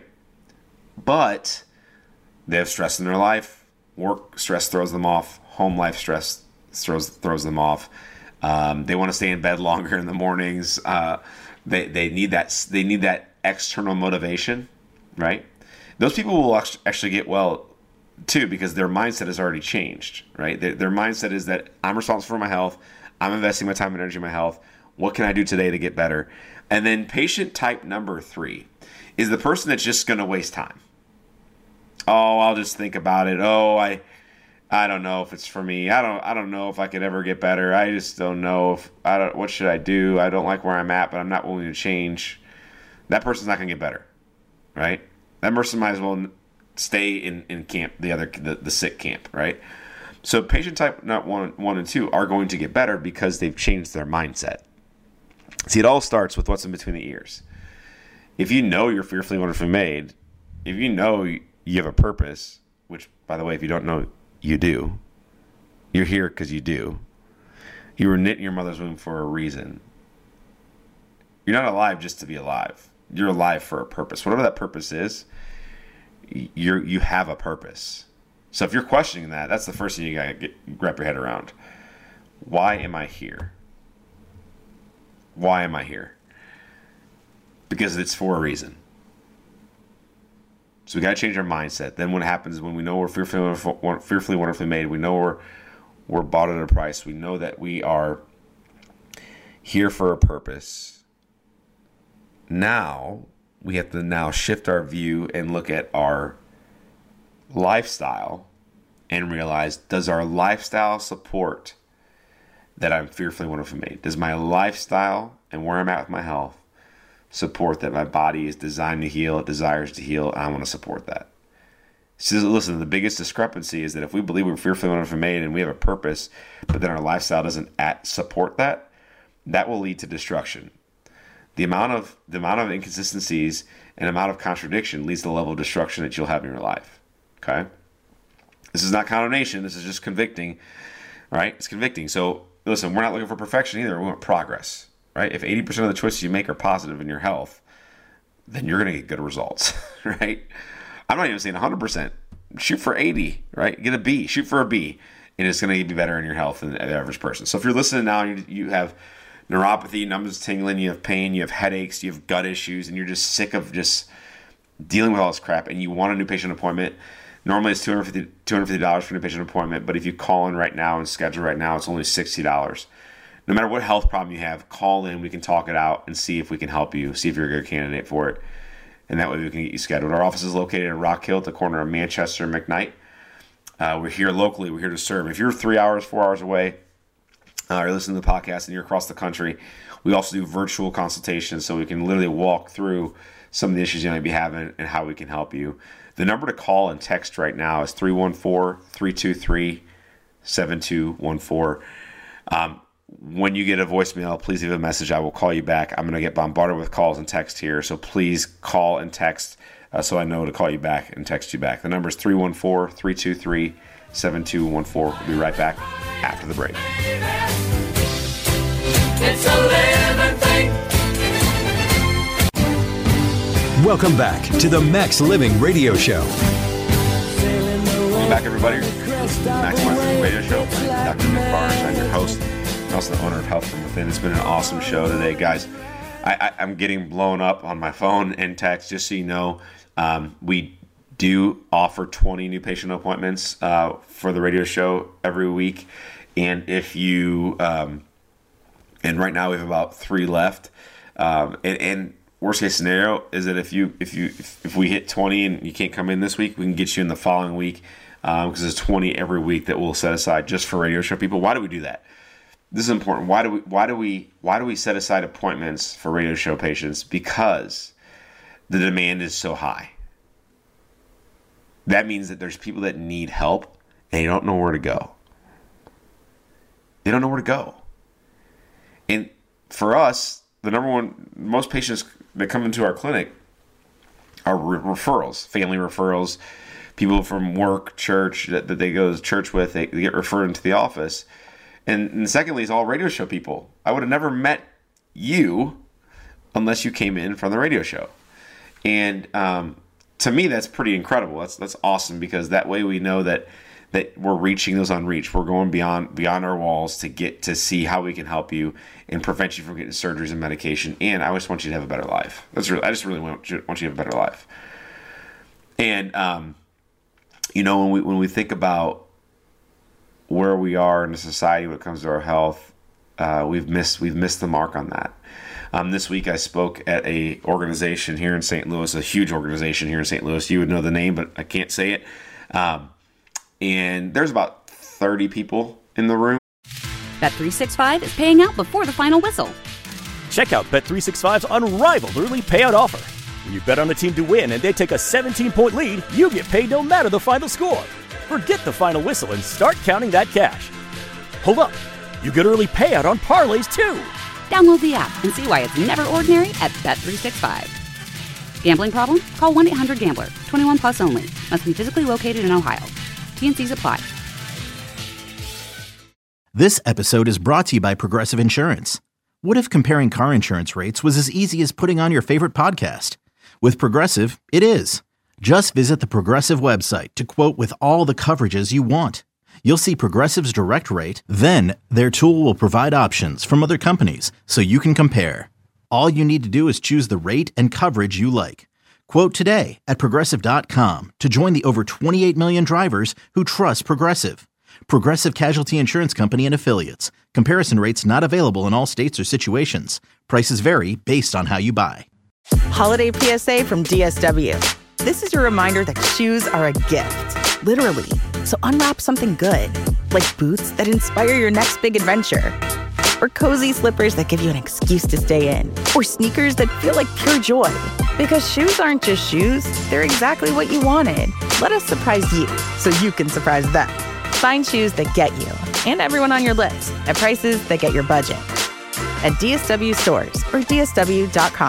But they have stress in their life, work stress throws them off, home life stress throws throws them off. Um, they want to stay in bed longer in the mornings. Uh, they they need that they need that external motivation, right? Those people will actually get well too because their mindset has already changed, right? Their, their mindset is that I'm responsible for my health. I'm investing my time and energy in my health. What can I do today to get better? And then patient type number three is the person that's just going to waste time. Oh, I'll just think about it. Oh, I I don't know if it's for me. I don't I don't know if I could ever get better. I just don't know if I don't what should I do? I don't like where I'm at, but I'm not willing to change. That person's not going to get better. Right? That person might as well stay in, in camp, the other the, the sick camp, right? So patient type not one, one and two are going to get better because they've changed their mindset. See, it all starts with what's in between the ears. If you know you're fearfully wonderfully made, if you know you have a purpose, which, by the way, if you don't know, you do. You're here because you do. You were knit in your mother's womb for a reason. You're not alive just to be alive. You're alive for a purpose. Whatever that purpose is, you're you have a purpose. So if you're questioning that, that's the first thing you gotta get, wrap your head around. Why am I here? Why am I here? Because it's for a reason. So we got to change our mindset. Then what happens when we know we're fearfully wonderful, fearfully wonderfully made, we know we're we're bought at a price. We know that we are here for a purpose. Now we have to now shift our view and look at our lifestyle and realize, does our lifestyle support that I'm fearfully wonderfully made? Does my lifestyle and where I'm at with my health support that my body is designed to heal, it desires to heal, and I want to support that? So listen, the biggest discrepancy is that if we believe we're fearfully wonderfully made and we have a purpose, but then our lifestyle doesn't at support that, that will lead to destruction. The amount of the amount of inconsistencies and amount of contradiction leads to the level of destruction that you'll have in your life. Okay? This is not condemnation, this is just convicting. All right? It's convicting. So listen, we're not looking for perfection either, we want progress. Right? If eighty percent of the choices you make are positive in your health, then you're going to get good results, right? I'm not even saying one hundred percent. Shoot for eighty, right? Get a B. Shoot for a B, and it's going to be better in your health than the average person. So if you're listening now and you, you have neuropathy, numbness, tingling, you have pain, you have headaches, you have gut issues, and you're just sick of just dealing with all this crap, and you want a new patient appointment, normally it's two hundred fifty dollars for a new patient appointment, but if you call in right now and schedule right now, it's only sixty dollars. No matter what health problem you have, call in. We can talk it out and see if we can help you, see if you're a good candidate for it. And that way we can get you scheduled. Our office is located in Rock Hill at the corner of Manchester and McKnight. Uh, we're here locally. We're here to serve. If you're three hours, four hours away, uh, or listening to the podcast and you're across the country, we also do virtual consultations so we can literally walk through some of the issues you might be having and how we can help you. The number to call and text right now is three one four, three two three, seven two one four. Um, When you get a voicemail, please leave a message. I will call you back. I'm going to get bombarded with calls and text here, so please call and text uh, so I know to call you back and text you back. The number is three one four, three two three, seven two one four. We'll be right back after the break. It's a living thing. Welcome back to the Max Living Radio Show. Welcome back, everybody. This is the Max Living Radio Show. I'm Doctor Nick Barnes. I'm your host. Also the owner of Health From Within. It's been an awesome show today, guys. I, I, I'm getting blown up on my phone and text, just so you know. Um, we do offer twenty new patient appointments uh, for the radio show every week. And if you, um, and right now we have about three left. Um, and, and worst case scenario is that if you, if you, if, if we hit twenty and you can't come in this week, we can get you in the following week because um, there's twenty every week that we'll set aside just for radio show people. Why do we do that? This is important. Why do we why do we why do we set aside appointments for radio show patients? Because the demand is so high. That means that there's people that need help and they don't know where to go. They don't know where to go. And for us, the number one, most patients that come into our clinic are re- referrals, family referrals, people from work, church that, that they go to church with, they, they get referred into the office. And, and secondly, is all radio show people. I would have never met you unless you came in from the radio show. And um, to me, that's pretty incredible. That's that's awesome because that way we know that that we're reaching those unreached. We're going beyond beyond our walls to get to see how we can help you and prevent you from getting surgeries and medication. And I just want you to have a better life. That's really, I just really want you, want you to have a better life. And um, you know, when we when we think about where we are in a society when it comes to our health, uh, we've missed we've missed the mark on that. Um, this week I spoke at a organization here in Saint Louis, a huge organization here in Saint Louis. You would know the name, but I can't say it. Um, and there's about thirty people in the room. Bet three sixty-five is paying out before the final whistle. Check out Bet three sixty-five's unrivaled early payout offer. When you bet on a team to win and they take a seventeen-point lead, you get paid no matter the final score. Forget the final whistle and start counting that cash. Hold up. You get early payout on parlays, too. Download the app and see why it's never ordinary at Bet three sixty-five. Gambling problem? Call one eight hundred gambler. twenty-one plus only. Must be physically located in Ohio. T N Cs apply. This episode is brought to you by Progressive Insurance. What if comparing car insurance rates was as easy as putting on your favorite podcast? With Progressive, it is. Just visit the Progressive website to quote with all the coverages you want. You'll see Progressive's direct rate, then their tool will provide options from other companies so you can compare. All you need to do is choose the rate and coverage you like. Quote today at Progressive dot com to join the over twenty-eight million drivers who trust Progressive. Progressive Casualty Insurance Company and Affiliates. Comparison rates not available in all states or situations. Prices vary based on how you buy. Holiday P S A from D S W. This is your reminder that shoes are a gift, literally. So unwrap something good, like boots that inspire your next big adventure, or cozy slippers that give you an excuse to stay in, or sneakers that feel like pure joy. Because shoes aren't just shoes, they're exactly what you wanted. Let us surprise you so you can surprise them. Find shoes that get you and everyone on your list at prices that get your budget at D S W stores or D S W dot com.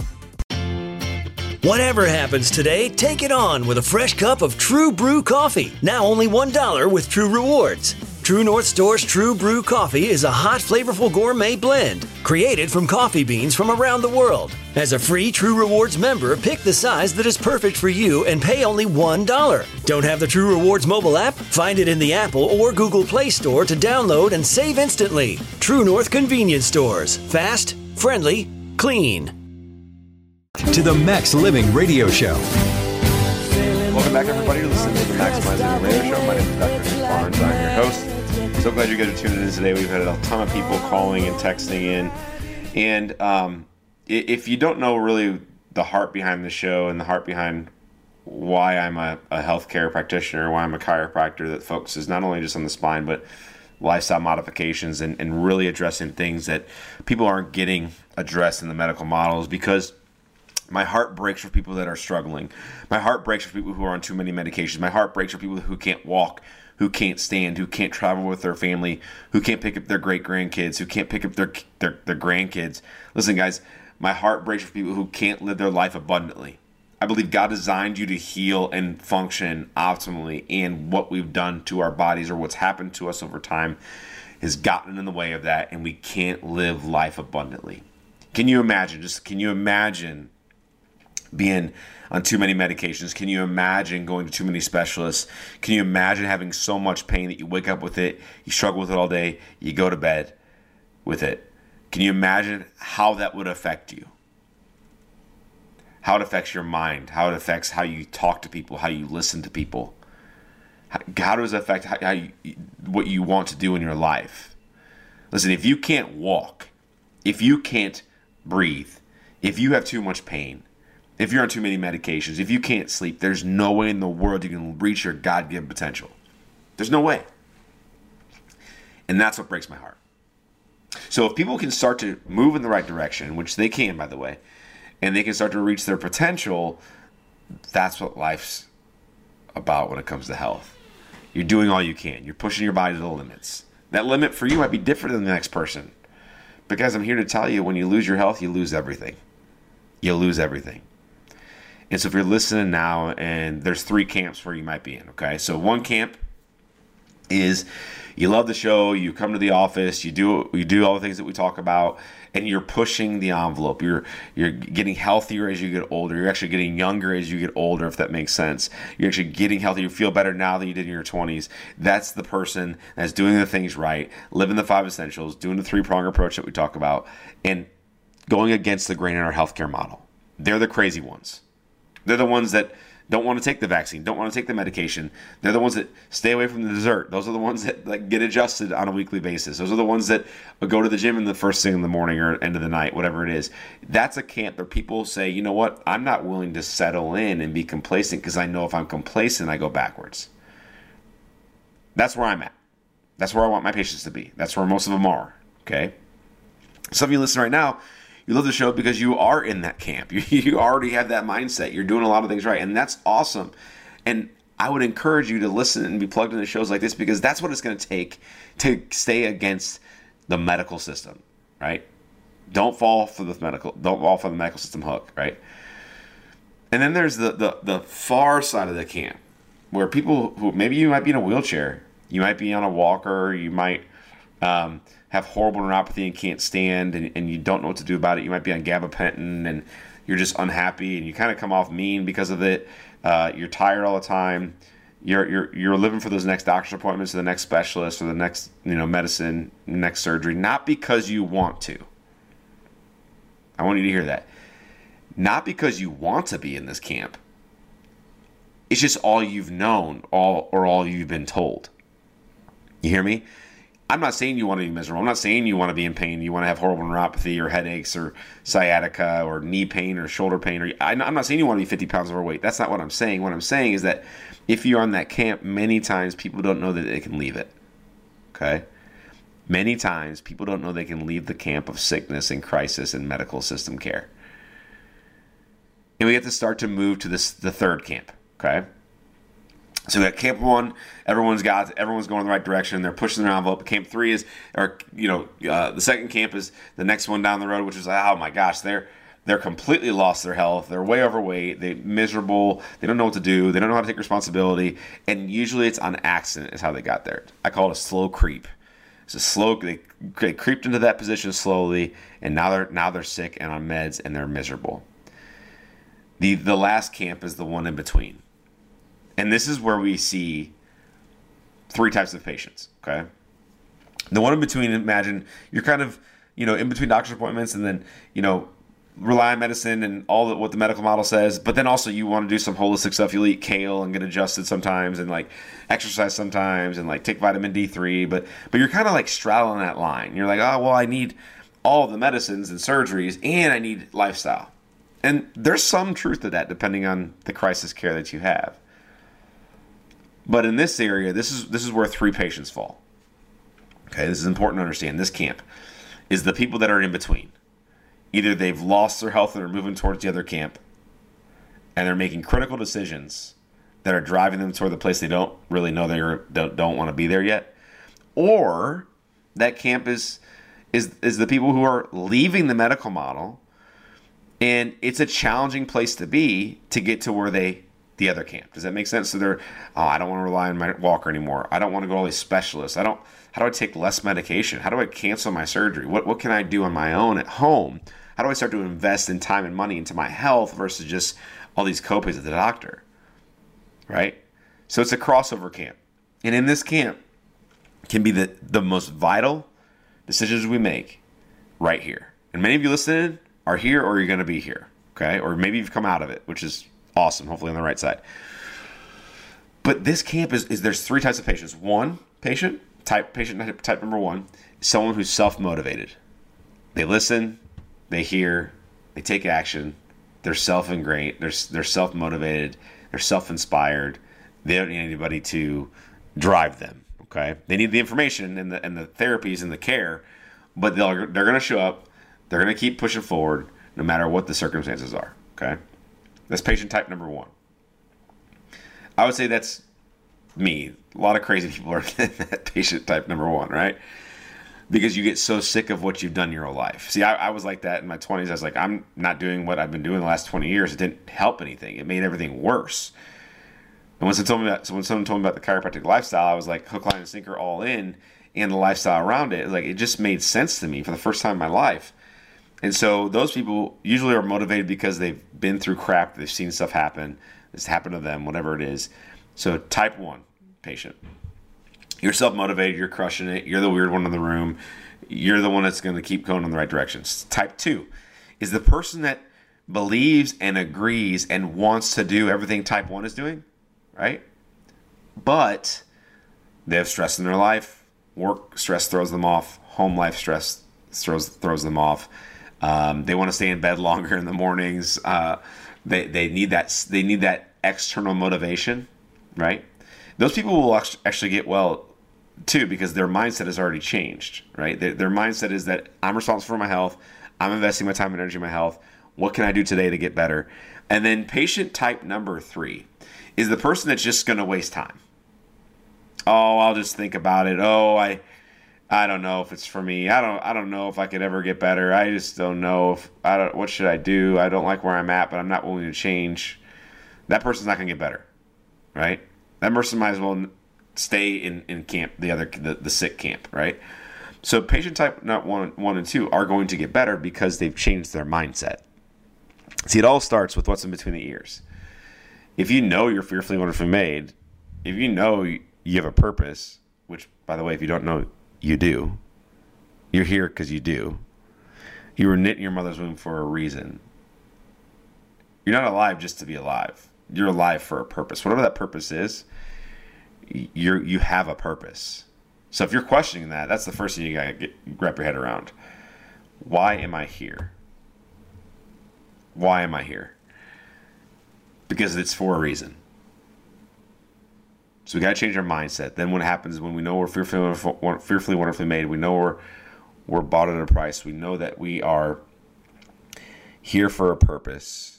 Whatever happens today, take it on with a fresh cup of True Brew coffee. Now only one dollar with True Rewards. True North Store's True Brew coffee is a hot, flavorful gourmet blend created from coffee beans from around the world. As a free True Rewards member, pick the size that is perfect for you and pay only one dollar. Don't have the True Rewards mobile app? Find it in the Apple or Google Play Store to download and save instantly. True North Convenience Stores. Fast, friendly, clean. To the Max Living Radio Show. Welcome back, everybody. You're listening to the Max Living Radio Show. My name is Doctor Nick Barnes. I'm your host. So glad you guys are tuning in today. We've had a ton of people calling and texting in. And um, if you don't know really the heart behind the show and the heart behind why I'm a, a healthcare practitioner, why I'm a chiropractor that focuses not only just on the spine, but lifestyle modifications and, and really addressing things that people aren't getting addressed in the medical models, because my heart breaks for people that are struggling. My heart breaks for people who are on too many medications. My heart breaks for people who can't walk, who can't stand, who can't travel with their family, who can't pick up their great-grandkids, who can't pick up their, their, their grandkids. Listen, guys, my heart breaks for people who can't live their life abundantly. I believe God designed you to heal and function optimally, and what we've done to our bodies or what's happened to us over time has gotten in the way of that, and we can't live life abundantly. Can you imagine, just can you imagine being on too many medications? Can you imagine going to too many specialists? Can you imagine having so much pain that you wake up with it, you struggle with it all day, you go to bed with it? Can you imagine how that would affect you? How it affects your mind, how it affects how you talk to people, how you listen to people. How, how does it affect how, how you, what you want to do in your life? Listen, if you can't walk, if you can't breathe, if you have too much pain, if you're on too many medications, if you can't sleep, there's no way in the world you can reach your God-given potential. There's no way. And that's what breaks my heart. So if people can start to move in the right direction, which they can, by the way, and they can start to reach their potential, that's what life's about when it comes to health. You're doing all you can. You're pushing your body to the limits. That limit for you might be different than the next person. Because I'm here to tell you, when you lose your health, you lose everything. You'll lose everything. And so if you're listening now, and there's three camps where you might be in, okay? So one camp is you love the show, you come to the office, you do you do all the things that we talk about, and you're pushing the envelope. You're you're getting healthier as you get older. You're actually getting younger as you get older, if that makes sense. You're actually getting healthier. You feel better now than you did in your twenties. That's the person that's doing the things right, living the five essentials, doing the three-prong approach that we talk about, and going against the grain in our healthcare model. They're the crazy ones. They're the ones that don't want to take the vaccine, don't want to take the medication. They're the ones that stay away from the dessert. Those are the ones that like get adjusted on a weekly basis. Those are the ones that go to the gym in the first thing in the morning or end of the night, whatever it is. That's a camp where people say, you know what, I'm not willing to settle in and be complacent because I know if I'm complacent, I go backwards. That's where I'm at. That's where I want my patients to be. That's where most of them are, okay? Some of you listening right now, you love the show because you are in that camp. You, you already have that mindset. You're doing a lot of things right, and that's awesome. And I would encourage you to listen and be plugged into shows like this because that's what it's going to take to stay against the medical system, right? Don't fall for the medical. Don't fall for the medical system hook, right? And then there's the the the far side of the camp where people who maybe you might be in a wheelchair, you might be on a walker, you might um, have horrible neuropathy and can't stand, and, and you don't know what to do about it. You might be on gabapentin and you're just unhappy and you kind of come off mean because of it. Uh, you're tired all the time. You're you're you're living for those next doctor's appointments or the next specialist or the next you know medicine, next surgery, not because you want to. I want you to hear that. Not because you want to be in this camp. It's just all you've known, all or all you've been told. You hear me? I'm not saying you want to be miserable. I'm not saying you want to be in pain. You want to have horrible neuropathy or headaches or sciatica or knee pain or shoulder pain. Or I'm not saying you want to be fifty pounds overweight. That's not what I'm saying. What I'm saying is that if you're on that camp, many times people don't know that they can leave it. Okay? Many times people don't know they can leave the camp of sickness and crisis and medical system care. And we have to start to move to this the third camp. Okay? So that camp one, everyone's got, everyone's going in the right direction. They're pushing their envelope. Camp three is, or you know, uh, the second camp is the next one down the road, which is like, oh my gosh, they're they're completely lost their health. They're way overweight. They're miserable. They don't know what to do. They don't know how to take responsibility. And usually it's on accident is how they got there. I call it a slow creep. It's a slow. They, they creeped into that position slowly, and now they're now they're sick and on meds and they're miserable. The the last camp is the one in between. And this is where we see three types of patients, okay? The one in between, imagine you're kind of, you know, in between doctor's appointments and then, you know, rely on medicine and all the, what the medical model says, but then also you want to do some holistic stuff. You'll eat kale and get adjusted sometimes and like exercise sometimes and like take vitamin D three, but but you're kind of like straddling that line. You're like, oh, well, I need all the medicines and surgeries and I need lifestyle. And there's some truth to that depending on the crisis care that you have. But in this area, this is this is where three patients fall. Okay, this is important to understand. This camp is the people that are in between. Either they've lost their health and are moving towards the other camp, and they're making critical decisions that are driving them toward the place they don't really know they don't, don't want to be there yet, or that camp is is is the people who are leaving the medical model, and it's a challenging place to be to get to where they. The other camp. Does that make sense? So they're, oh, I don't want to rely on my walker anymore. I don't want to go to all these specialists. I don't, how do I take less medication? How do I cancel my surgery? What what can I do on my own at home? How do I start to invest in time and money into my health versus just all these copays at the doctor? Right? So it's a crossover camp. And in this camp can be the, the most vital decisions we make right here. And many of you listening are here or you're going to be here. Okay? Or maybe you've come out of it, which is awesome, hopefully on the right side. But this camp is, is there's three types of patients. One patient, type patient type number one, is someone who's self-motivated. They listen, they hear, they take action, they're self-ingrained, they're, they're self-motivated, they're self-inspired. They don't need anybody to drive them, okay? They need the information and the and the therapies and the care, but they'll, they're going to show up, they're going to keep pushing forward no matter what the circumstances are, okay? That's patient type number one. I would say that's me. A lot of crazy people are that patient type number one, right? Because you get so sick of what you've done your whole life. See, I, I was like that in my twenties. I was like, I'm not doing what I've been doing the last twenty years. It didn't help anything. It made everything worse. And when someone told me about, so when someone told me about the chiropractic lifestyle, I was like hook, line, and sinker all in, and the lifestyle around it. Like it just made sense to me for the first time in my life. And so those people usually are motivated because they've been through crap, they've seen stuff happen, it's happened to them, whatever it is. So type one patient. You're self-motivated, you're crushing it, you're the weird one in the room, you're the one that's going to keep going in the right direction. Type two is the person that believes and agrees and wants to do everything type one is doing, right? But they have stress in their life. Work stress throws them off. Home life stress throws throws them off. Um, they want to stay in bed longer in the mornings. Uh, they they need that they need that external motivation, right? Those people will actually get well too because their mindset has already changed, right? Their, their mindset is that I'm responsible for my health. I'm investing my time and energy in my health. What can I do today to get better? And then patient type number three is the person that's just going to waste time. Oh, I'll just think about it. Oh, I, I don't know if it's for me. I don't, I don't know if I could ever get better. I just don't know if I don't. What should I do? I don't like where I'm at, but I'm not willing to change. That person's not going to get better, right? That person might as well stay in, in camp, the other the, the sick camp, right? So patient type not one one and two are going to get better because they've changed their mindset. See, it all starts with what's in between the ears. If you know you're fearfully wonderfully made, if you know you have a purpose, which, by the way, if you don't know, you do. You're here because you do. You were knit in your mother's womb for a reason. You're not alive just to be alive. You're alive for a purpose. Whatever that purpose is, you're you have a purpose. So if you're questioning that, that's the first thing you gotta get, wrap your head around. Why am I here? Why am I here? Because it's for a reason. So we got to change our mindset. Then what happens when we know we're fearfully wonderful, fearfully wonderfully made, we know we're we're bought at a price. We know that we are here for a purpose.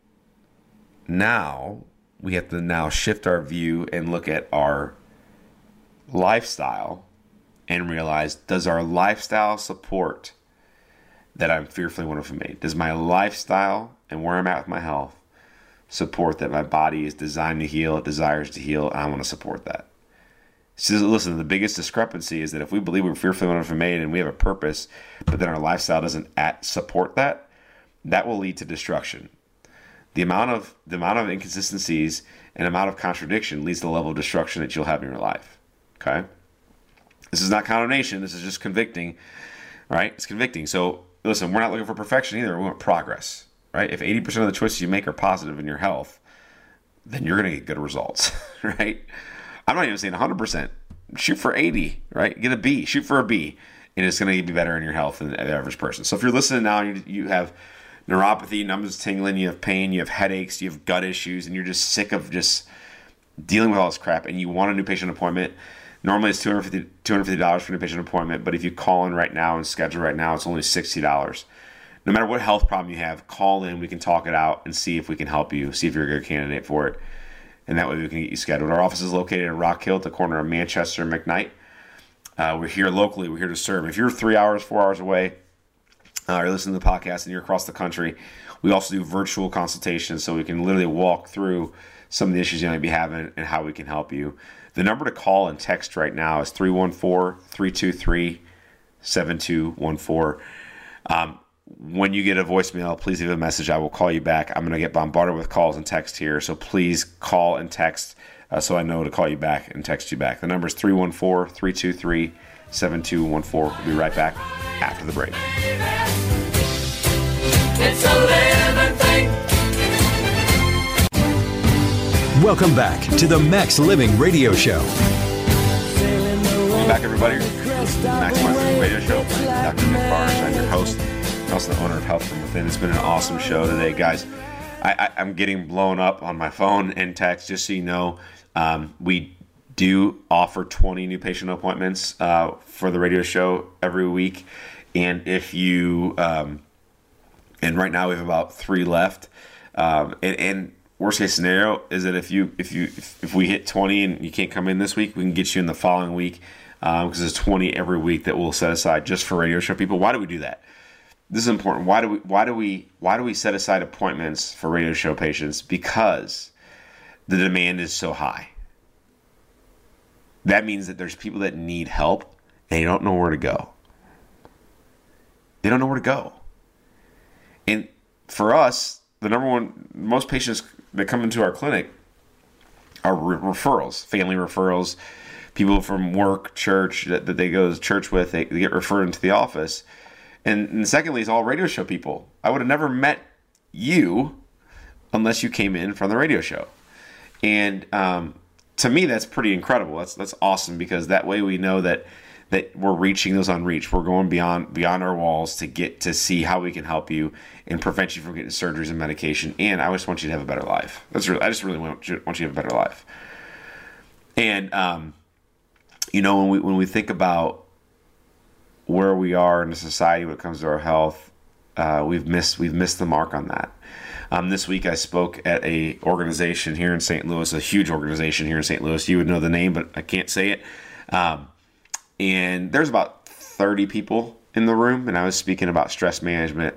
Now we have to now shift our view and look at our lifestyle and realize, does our lifestyle support that I'm fearfully wonderfully made? Does my lifestyle and where I'm at with my health support that my body is designed to heal, it desires to heal, and I want to support that? So listen, the biggest discrepancy is that if we believe we're fearfully wonderfully made and we have a purpose, but then our lifestyle doesn't at support that, that will lead to destruction. The amount of the amount of inconsistencies and amount of contradiction leads to the level of destruction that you'll have in your life. Okay? This is not condemnation. This is just convicting, right? It's convicting. So listen, we're not looking for perfection either. We want progress, right? If eighty percent of the choices you make are positive in your health, then you're going to get good results, right? I'm not even saying one hundred percent. Shoot for eighty, right? Get a B. Shoot for a B, and it's going to be better in your health than the average person. So if you're listening now and you, you have neuropathy, numbness, tingling, you have pain, you have headaches, you have gut issues, and you're just sick of just dealing with all this crap, and you want a new patient appointment, normally it's two hundred fifty dollars for a new patient appointment, but if you call in right now and schedule right now, it's only sixty dollars. No matter what health problem you have, call in, we can talk it out and see if we can help you, see if you're a good candidate for it, and that way we can get you scheduled. Our office is located in Rock Hill at the corner of Manchester and McKnight. Uh, we're here locally, we're here to serve. If you're three hours, four hours away, Uh, you're listening to the podcast and you're across the country, we also do virtual consultations so we can literally walk through some of the issues you might be having and how we can help you. The number to call and text right now is three one four, three two three, seven two one four. Um, when you get a voicemail, please leave a message. I will call you back. I'm going to get bombarded with calls and text here, so please call and text uh, so I know to call you back and text you back. The number is three one four, three two three, seven two one four. We'll be right back after the break. It's a living thing. Welcome back to the Max Living Radio Show. Welcome back, everybody. This is the Max Living Radio Show. I'm Doctor Nick Barnes. I'm your host, and also the owner of Health From Within. It's been an awesome show today, guys. I, I, I'm getting blown up on my phone and text, just so you know. Um, we do offer twenty new patient appointments uh, for the radio show every week. And if you, um, and right now we have about three left. Um, and, and worst case scenario is that if you, if you, if, if we hit twenty and you can't come in this week, we can get you in the following week. Um, because there's twenty every week that we'll set aside just for radio show people. Why do we do that? This is important. Why do we, why do we, why do we set aside appointments for radio show patients? Because the demand is so high. That means that there's people that need help and they don't know where to go. They don't know where to go. And for us, the number one, most patients that come into our clinic are re- referrals, family referrals, people from work, church, that, that they go to church with, they, they get referred into the office. And, and secondly, it's all radio show people. I would have never met you unless you came in from the radio show. And um, to me, that's pretty incredible. That's that's awesome, because that way we know that that we're reaching those unreached. We're going beyond beyond our walls to get to see how we can help you and prevent you from getting surgeries and medication. And I just want you to have a better life. That's really, I just really want you, want you to have a better life. And um, you know, when we when we think about where we are in a society when it comes to our health, uh, we've missed we've missed the mark on that. Um, this week I spoke at a organization here in Saint Louis, a huge organization here in Saint Louis. You would know the name, but I can't say it. Um, and there's about thirty people in the room, and I was speaking about stress management.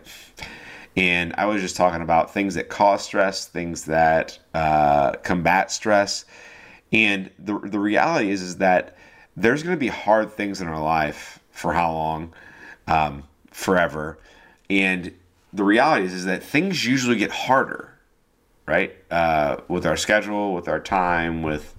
And I was just talking about things that cause stress, things that uh, combat stress. And the the reality is, is that there's going to be hard things in our life for how long? Um, forever. And the reality is, is that things usually get harder, right? Uh, with our schedule, with our time, with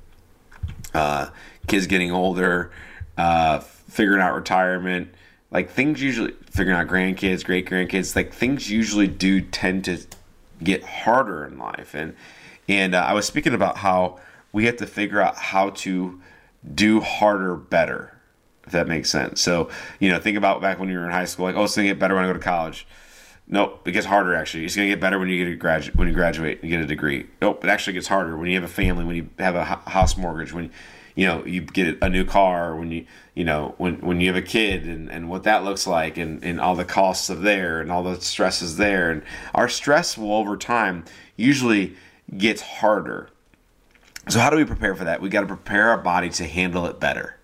uh, kids getting older, uh, figuring out retirement, like things usually, figuring out grandkids, great grandkids, like things usually do tend to get harder in life. And and uh, I was speaking about how we have to figure out how to do harder better, if that makes sense. So, you know, think about back when you were in high school, like, oh, it's going to get better when I go to college. Nope, it gets harder, actually. It's going to get better when you get a gradu- when you graduate and get a degree. Nope, it actually gets harder when you have a family, when you have a house mortgage, when, you know, you get a new car, when you, you know, when, when you have a kid, and, and what that looks like, and, and all the costs of there, and all the stresses there. And our stress will, over time, usually gets harder. So how do we prepare for that? We got to prepare our body to handle it better.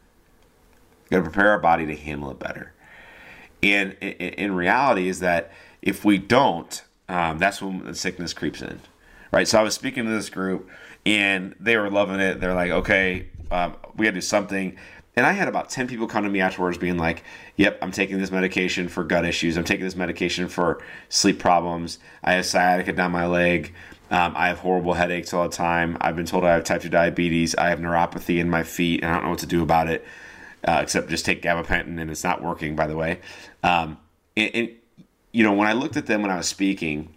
We got to prepare our body to handle it better. And in, in reality is that if we don't, um, that's when the sickness creeps in, right? So I was speaking to this group, and they were loving it. They're like, okay, um, we got to do something. And I had about ten people come to me afterwards being like, yep, I'm taking this medication for gut issues. I'm taking this medication for sleep problems. I have sciatica down my leg. Um, I have horrible headaches all the time. I've been told I have type two diabetes. I have neuropathy in my feet, and I don't know what to do about it, uh, except just take gabapentin, and it's not working, by the way. Um, and, and you know, when I looked at them when I was speaking,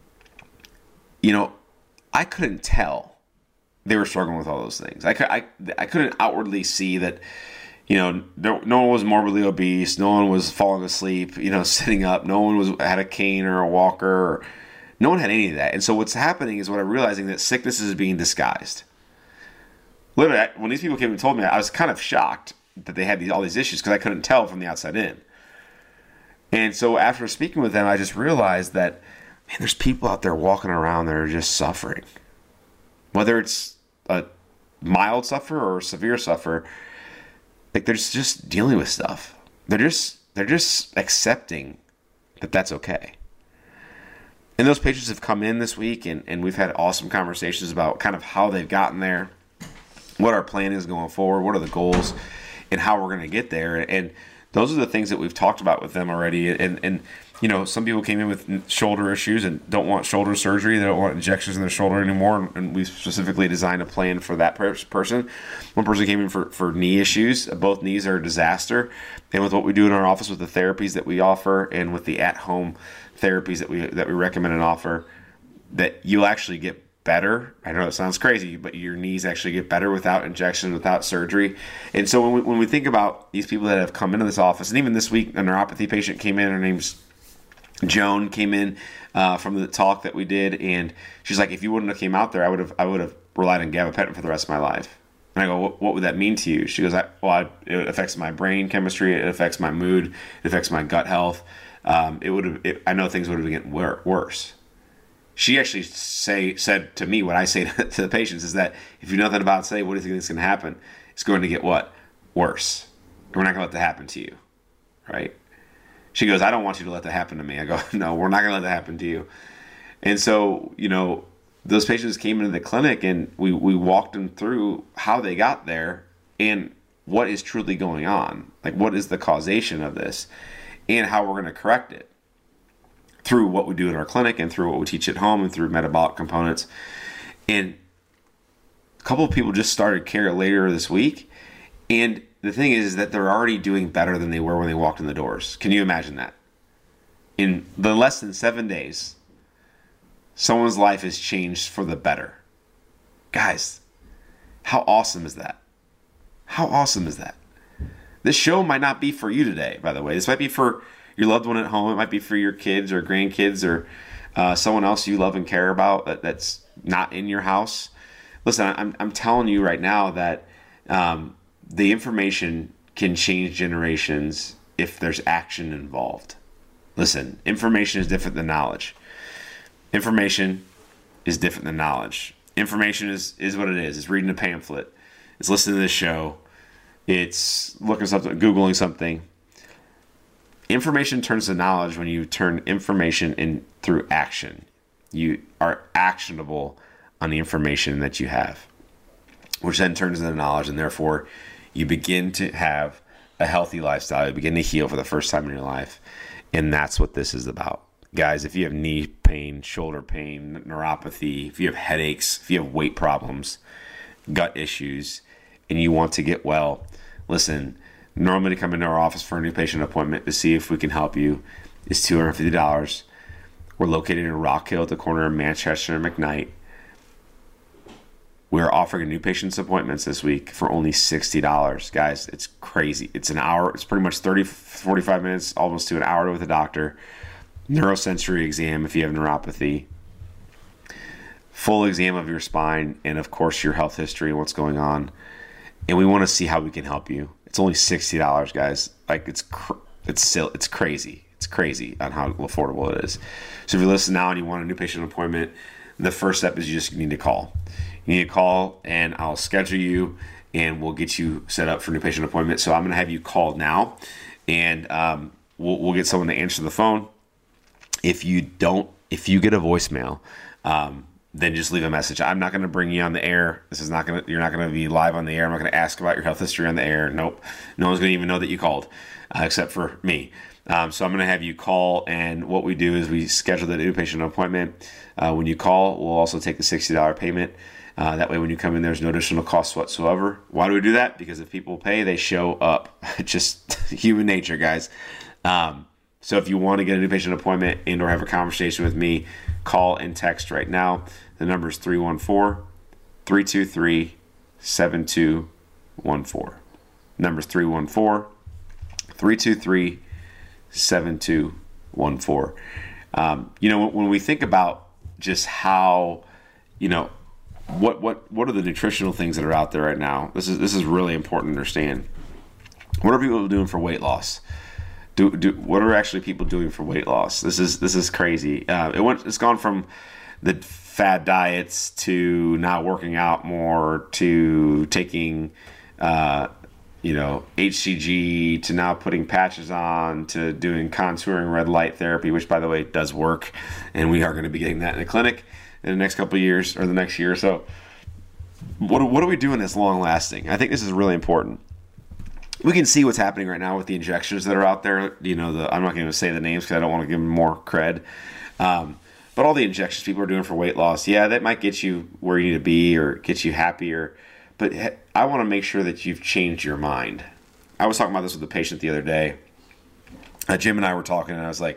you know, I couldn't tell they were struggling with all those things. I, I, I couldn't outwardly see that, you know, no, no one was morbidly obese. No one was falling asleep, you know, sitting up. No one was had a cane or a walker. Or, no one had any of that. And so what's happening is what I'm realizing, that sickness is being disguised. Literally, when these people came and told me, I was kind of shocked that they had these, all these issues, because I couldn't tell from the outside in. And so after speaking with them, I just realized that, man, there's people out there walking around that are just suffering. Whether it's a mild suffer or a severe suffer, like they're just dealing with stuff. They're just they're just accepting that that's okay. And those patients have come in this week, and, and we've had awesome conversations about kind of how they've gotten there, what our plan is going forward, what are the goals, and how we're going to get there. And those are the things that we've talked about with them already. And, and you know, some people came in with shoulder issues and don't want shoulder surgery. They don't want injections in their shoulder anymore. And we specifically designed a plan for that person. One person came in for, for knee issues. Both knees are a disaster. And with what we do in our office, with the therapies that we offer, and with the at-home therapies that we that we recommend and offer, that you'll actually get better. I know it sounds crazy, but your knees actually get better without injection, without surgery. And so when we, when we think about these people that have come into this office, and even this week, a neuropathy patient came in. Her name's Joan, came in uh, from the talk that we did, and she's like, if you wouldn't have came out there, I would have I would have relied on gabapentin for the rest of my life. And I go, what, what would that mean to you? She goes, I, well, I, it affects my brain chemistry, it affects my mood, it affects my gut health. Um, it would have. It, I know things would have been getting wor- worse. She actually say said to me what I say to, to the patients is that if you know nothing about it, say, what do you think is going to happen? It's going to get what? Worse. And we're not going to let that happen to you, right? She goes, I don't want you to let that happen to me. I go, no, we're not going to let that happen to you. And so, you know, those patients came into the clinic, and we, we walked them through how they got there and what is truly going on. Like, what is the causation of this, and how we're going to correct it through what we do in our clinic, and through what we teach at home, and through metabolic components. And a couple of people just started care later this week. And the thing is that they're already doing better than they were when they walked in the doors. Can you imagine that? In the less than seven days, someone's life is changed for the better. Guys, how awesome is that? How awesome is that? This show might not be for you today, by the way. This might be for your loved one at home. It might be for your kids or grandkids or uh, someone else you love and care about that, that's not in your house. Listen, I'm I'm telling you right now that um, the information can change generations if there's action involved. Listen, information is different than knowledge. Information is different than knowledge. Information is, is what it is. It's reading a pamphlet. It's listening to this show. It's looking something, Googling something. Information turns to knowledge when you turn information in through action. You are actionable on the information that you have, which then turns into knowledge, and therefore you begin to have a healthy lifestyle. You begin to heal for the first time in your life, and that's what this is about. Guys, if you have knee pain, shoulder pain, neuropathy, if you have headaches, if you have weight problems, gut issues, and you want to get well, listen, normally to come into our office for a new patient appointment to see if we can help you is two hundred fifty dollars. We're located in Rock Hill at the corner of Manchester and McKnight. We're offering new patients appointments this week for only sixty dollars. Guys, it's crazy. It's an hour. It's pretty much thirty, forty-five minutes, almost to an hour with a doctor. Neurosensory exam if you have neuropathy. Full exam of your spine and, of course, your health history and what's going on. And we want to see how we can help you. It's only sixty dollars, guys. Like, it's cr- it's still, it's crazy. It's crazy on how affordable it is. So if you listen now and you want a new patient appointment, the first step is you just need to call. You need to call, and I'll schedule you, and we'll get you set up for a new patient appointment. So I'm going to have you call now, and um, we'll, we'll get someone to answer the phone. If you don't, if you get a voicemail, um, then just leave a message. I'm not going to bring you on the air. This is not going to, you're not going to be live on the air. I'm not going to ask about your health history on the air. Nope. No one's going to even know that you called, uh, except for me. Um, so I'm going to have you call, and what we do is we schedule the new patient appointment. Uh, when you call, we'll also take the sixty dollars payment. Uh, that way, when you come in, there's no additional cost whatsoever. Why do we do that? Because if people pay, they show up. Just human nature, guys. Um, so if you want to get a new patient appointment and or have a conversation with me, call and text right now. The number is three one four, three two three, seven two one four. Number is three one four, three two three, seven two one four. Um, you know, when we think about just how, you know, what what what are the nutritional things that are out there right now? This is this is really important to understand. What are people doing for weight loss? Do do what are actually people doing for weight loss? This is this is crazy. Uh, it went. It's gone from the fad diets to not working out more to taking, uh, you know, H C G to now putting patches on to doing contouring red light therapy, which by the way does work, and we are going to be getting that in the clinic in the next couple of years or the next year or so. What what are we doing that's long lasting? I think this is really important. We can see what's happening right now with the injections that are out there. You know, the, I'm not going to say the names because I don't want to give them more cred. Um, but all the injections people are doing for weight loss, yeah, that might get you where you need to be or get you happier. But I want to make sure that you've changed your mind. I was talking about this with a patient the other day. Uh, Jim and I were talking, and I was like,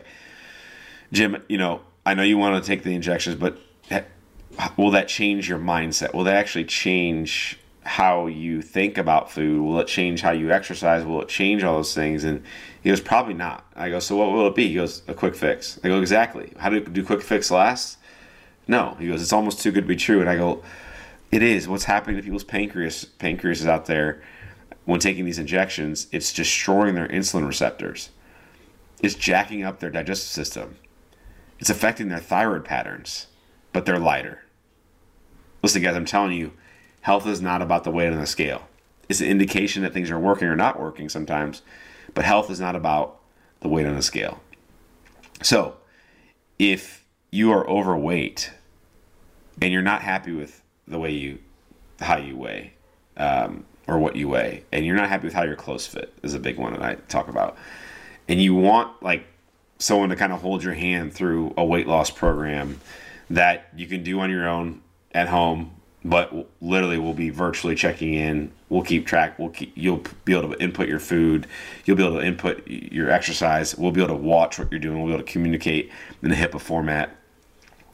Jim, you know, I know you want to take the injections, but will that change your mindset? Will that actually change how you think about food? Will it change how you exercise? Will it change all those things? And he goes, probably not. I go, so what will it be? He goes, a quick fix. I go, exactly. How do, do quick fix last? No. He goes, it's almost too good to be true. And I go, it is. What's happening to people's pancreas, pancreas is out there when taking these injections, it's destroying their insulin receptors. It's jacking up their digestive system. It's affecting their thyroid patterns, but they're lighter. Listen, guys, I'm telling you, health is not about the weight on the scale. It's an indication that things are working or not working sometimes, but health is not about the weight on the scale. So if you are overweight and you're not happy with the way you, how you weigh, um, or what you weigh, and you're not happy with how your clothes fit, is a big one that I talk about, and you want like someone to kind of hold your hand through a weight loss program that you can do on your own at home, but literally we'll be virtually checking in. We'll keep track. We'll keep, you'll be able to input your food. You'll be able to input your exercise. We'll be able to watch what you're doing. We'll be able to communicate in a HIPAA format.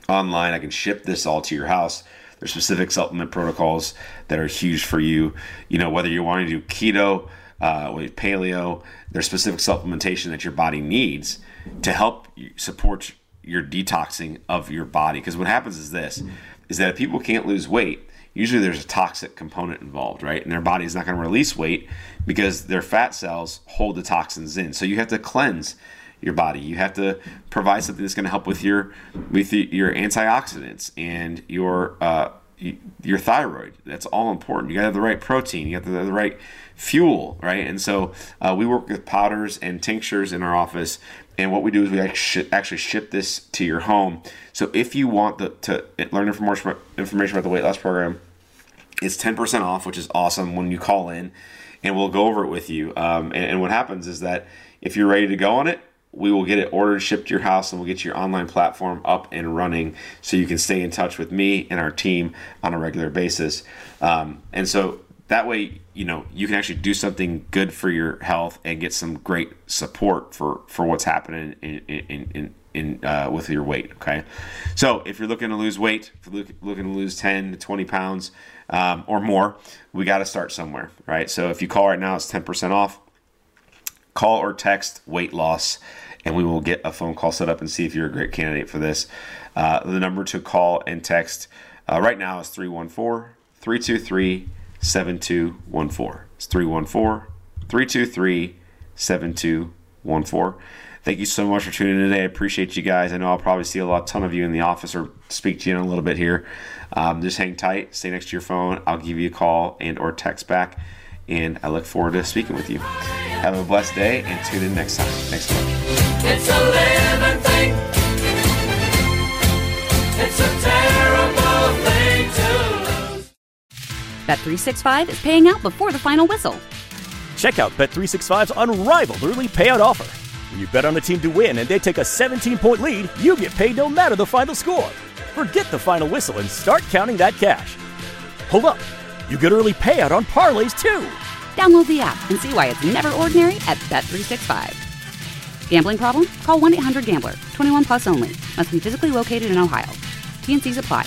online. I can ship this all to your house. There's specific supplement protocols that are huge for you. You know, whether you're wanting to do keto, uh, paleo, there's specific supplementation that your body needs to help you support your detoxing of your body. Because what happens is this, is that if people can't lose weight, usually there's a toxic component involved, right? And their body is not going to release weight because their fat cells hold the toxins in. So you have to cleanse your body. You have to provide something that's going to help with your with your antioxidants and your uh, your thyroid. That's all important. You got to have the right protein. You have to have the right fuel, right? And so uh, we work with powders and tinctures in our office. And what we do is we actually ship this to your home. So if you want the, to learn information information about the weight loss program, it's ten percent off, which is awesome when you call in, and we'll go over it with you. Um, and, and what happens is that if you're ready to go on it, we will get it ordered, shipped to your house, and we'll get your online platform up and running so you can stay in touch with me and our team on a regular basis. Um, and so that way, you know, you can actually do something good for your health and get some great support for, for what's happening in, in, in, in uh, with your weight, okay? So if you're looking to lose weight, if you're looking to lose ten to twenty pounds um, or more, we got to start somewhere, right? So if you call right now, it's ten percent off. Call or text weight loss, and we will get a phone call set up and see if you're a great candidate for this. Uh, the number to call and text uh, right now is three one four, three two three, seven two one four. It's three one four, three two three, seven two one four. Thank you so much for tuning in today. I appreciate you guys. I know I'll probably see a lot, ton of you in the office or speak to you in a little bit here. Um, just hang tight. Stay next to your phone. I'll give you a call and or text back. And I look forward to speaking with you. Have a blessed day and tune in next time. Thanks so much. It's a living thing. It's a terrible thing to lose. Bet three sixty-five is paying out before the final whistle. Check out Bet three sixty-five's unrivaled early payout offer. When you bet on a team to win and they take a seventeen-point lead, you get paid no matter the final score. Forget the final whistle and start counting that cash. Hold up. You get early payout on parlays, too. Download the app and see why it's never ordinary at Bet three sixty-five. Gambling problem? Call one eight hundred gambler. twenty-one plus only. Must be physically located in Ohio. T and C's apply.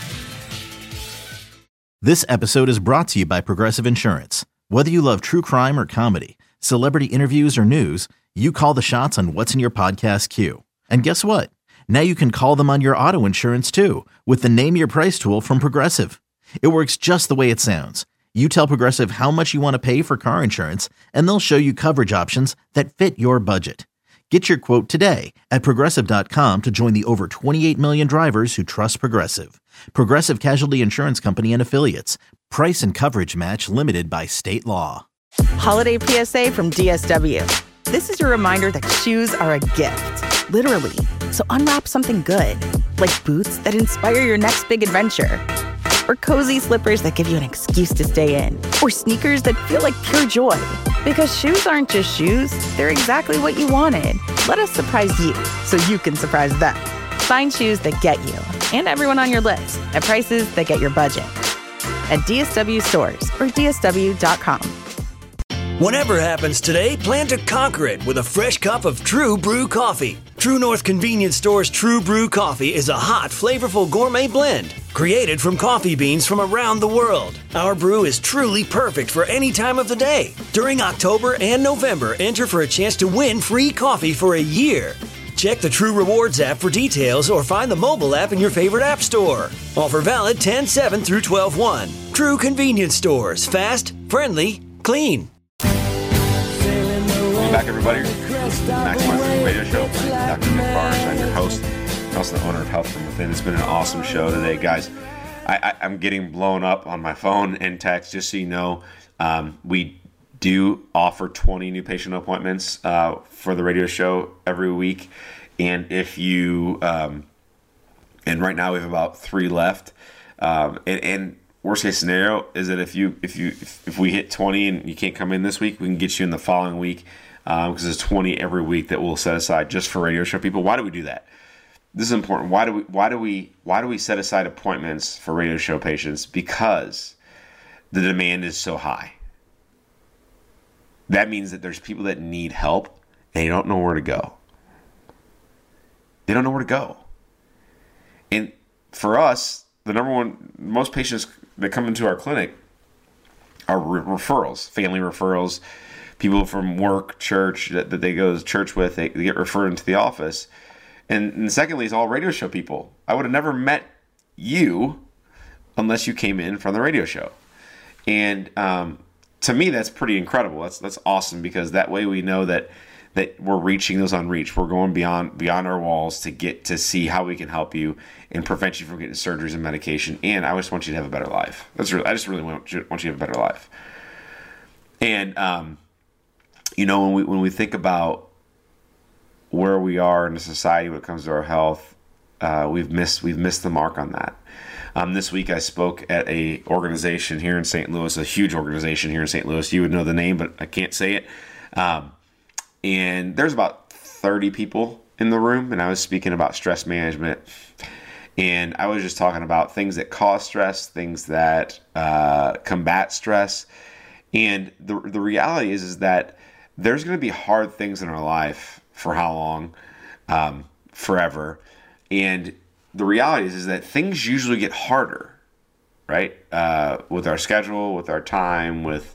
This episode is brought to you by Progressive Insurance. Whether you love true crime or comedy, celebrity interviews or news, you call the shots on what's in your podcast queue. And guess what? Now you can call them on your auto insurance, too, with the Name Your Price tool from Progressive. It works just the way it sounds. You tell Progressive how much you want to pay for car insurance, and they'll show you coverage options that fit your budget. Get your quote today at Progressive dot com to join the over twenty-eight million drivers who trust Progressive. Progressive Casualty Insurance Company and Affiliates. Price and coverage match limited by state law. Holiday P S A from D S W. This is your reminder that shoes are a gift, literally. So unwrap something good, like boots that inspire your next big adventure. Or cozy slippers that give you an excuse to stay in. Or sneakers that feel like pure joy. Because shoes aren't just shoes, they're exactly what you wanted. Let us surprise you, so you can surprise them. Find shoes that get you, and everyone on your list, at prices that get your budget. At D S W stores or D S W dot com. Whatever happens today, plan to conquer it with a fresh cup of True Brew coffee. True North Convenience Store's True Brew coffee is a hot, flavorful gourmet blend created from coffee beans from around the world. Our brew is truly perfect for any time of the day. During October and November, enter for a chance to win free coffee for a year. Check the True Rewards app for details or find the mobile app in your favorite app store. Offer valid ten seven through twelve one. True Convenience Stores. Fast, friendly, clean. Welcome back, everybody. This is the Maximizing Radio Show. I'm Doctor Nick Barnes. I'm your host. I'm also the owner of Health From Within. It's been an awesome show today, guys. I, I, I'm getting blown up on my phone and text, just so you know. Um, we do offer twenty new patient appointments uh, for the radio show every week. And if you, um, and right now we have about three left. Um, and, and worst case scenario is that if you, if you, if, if we hit twenty and you can't come in this week, we can get you in the following week. Um, because there's twenty every week that we'll set aside just for radio show people. Why do we do that? This is important. Why do we, why do we, why do we set aside appointments for radio show patients? Because the demand is so high. That means that there's people that need help and they don't know where to go. They don't know where to go. And for us, the number one, most patients that come into our clinic are re- referrals, family referrals, people from work, church that, that they go to church with, they, they get referred into the office. And, and secondly, is all radio show people. I would have never met you unless you came in from the radio show. And um, to me, that's pretty incredible. That's that's awesome, because that way we know that that we're reaching those unreached. We're going beyond beyond our walls to get to see how we can help you and prevent you from getting surgeries and medication. And I just want you to have a better life. That's really, I just really want you, want you to have a better life. And um, you know, when we when we think about where we are in the society when it comes to our health, uh, we've missed we've missed the mark on that. Um, this week I spoke at a organization here in Saint Louis, a huge organization here in Saint Louis. You would know the name, but I can't say it. Um, and there's about thirty people in the room, and I was speaking about stress management. And I was just talking about things that cause stress, things that uh, combat stress. And the the reality is, is that there's going to be hard things in our life for how long? Um, forever. And the reality is, is that things usually get harder, right? Uh, with our schedule, with our time, with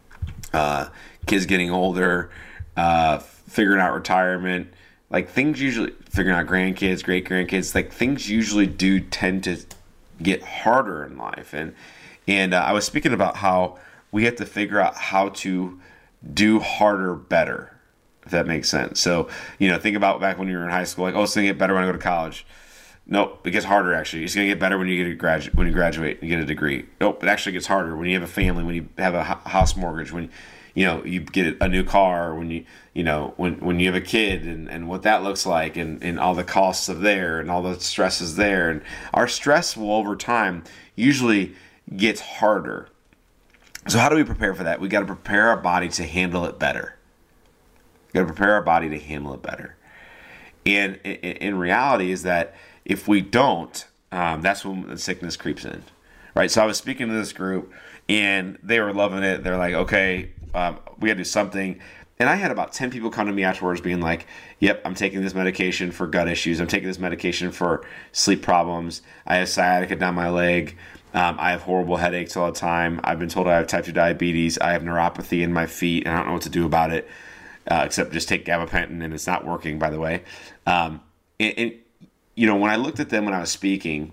uh, kids getting older, uh, figuring out retirement, like things usually, figuring out grandkids, great grandkids, like things usually do tend to get harder in life. And and uh, I was speaking about how we have to figure out how to do harder better, if that makes sense. So, you know, think about back when you were in high school, like, oh, it's going to get better when I go to college. Nope, it gets harder, actually. It's going to get better when you get a gradu- when you graduate and get a degree. Nope, it actually gets harder when you have a family, when you have a house mortgage, when, you know, you get a new car, when you, you know, when, when you have a kid, and, and what that looks like, and, and all the costs of there, and all the stresses there. And our stress will, over time, usually gets harder. So how do we prepare for that? We got to prepare our body to handle it better. We got to prepare our body to handle it better. And in, in reality is that if we don't, um, that's when the sickness creeps in, right? So I was speaking to this group, and they were loving it. They're like, okay, um, we got to do something. And I had about ten people come to me afterwards being like, yep, I'm taking this medication for gut issues. I'm taking this medication for sleep problems. I have sciatica down my leg. Um, I have horrible headaches all the time. I've been told I have type two diabetes. I have neuropathy in my feet, and I don't know what to do about it, uh, except just take gabapentin, and it's not working, by the way. Um, and, and you know, when I looked at them when I was speaking,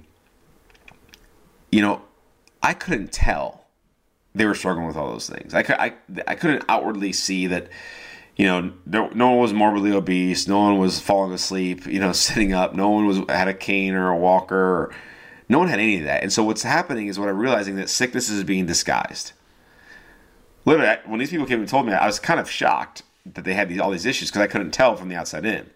you know, I couldn't tell they were struggling with all those things. I, I, I couldn't outwardly see that, you know, no, no one was morbidly obese. No one was falling asleep, you know, sitting up. No one was had a cane or a walker. Or, no one had any of that. And so what's happening is what I'm realizing, that sickness is being disguised. Literally, when these people came and told me, I was kind of shocked that they had these, all these issues, because I couldn't tell from the outside in.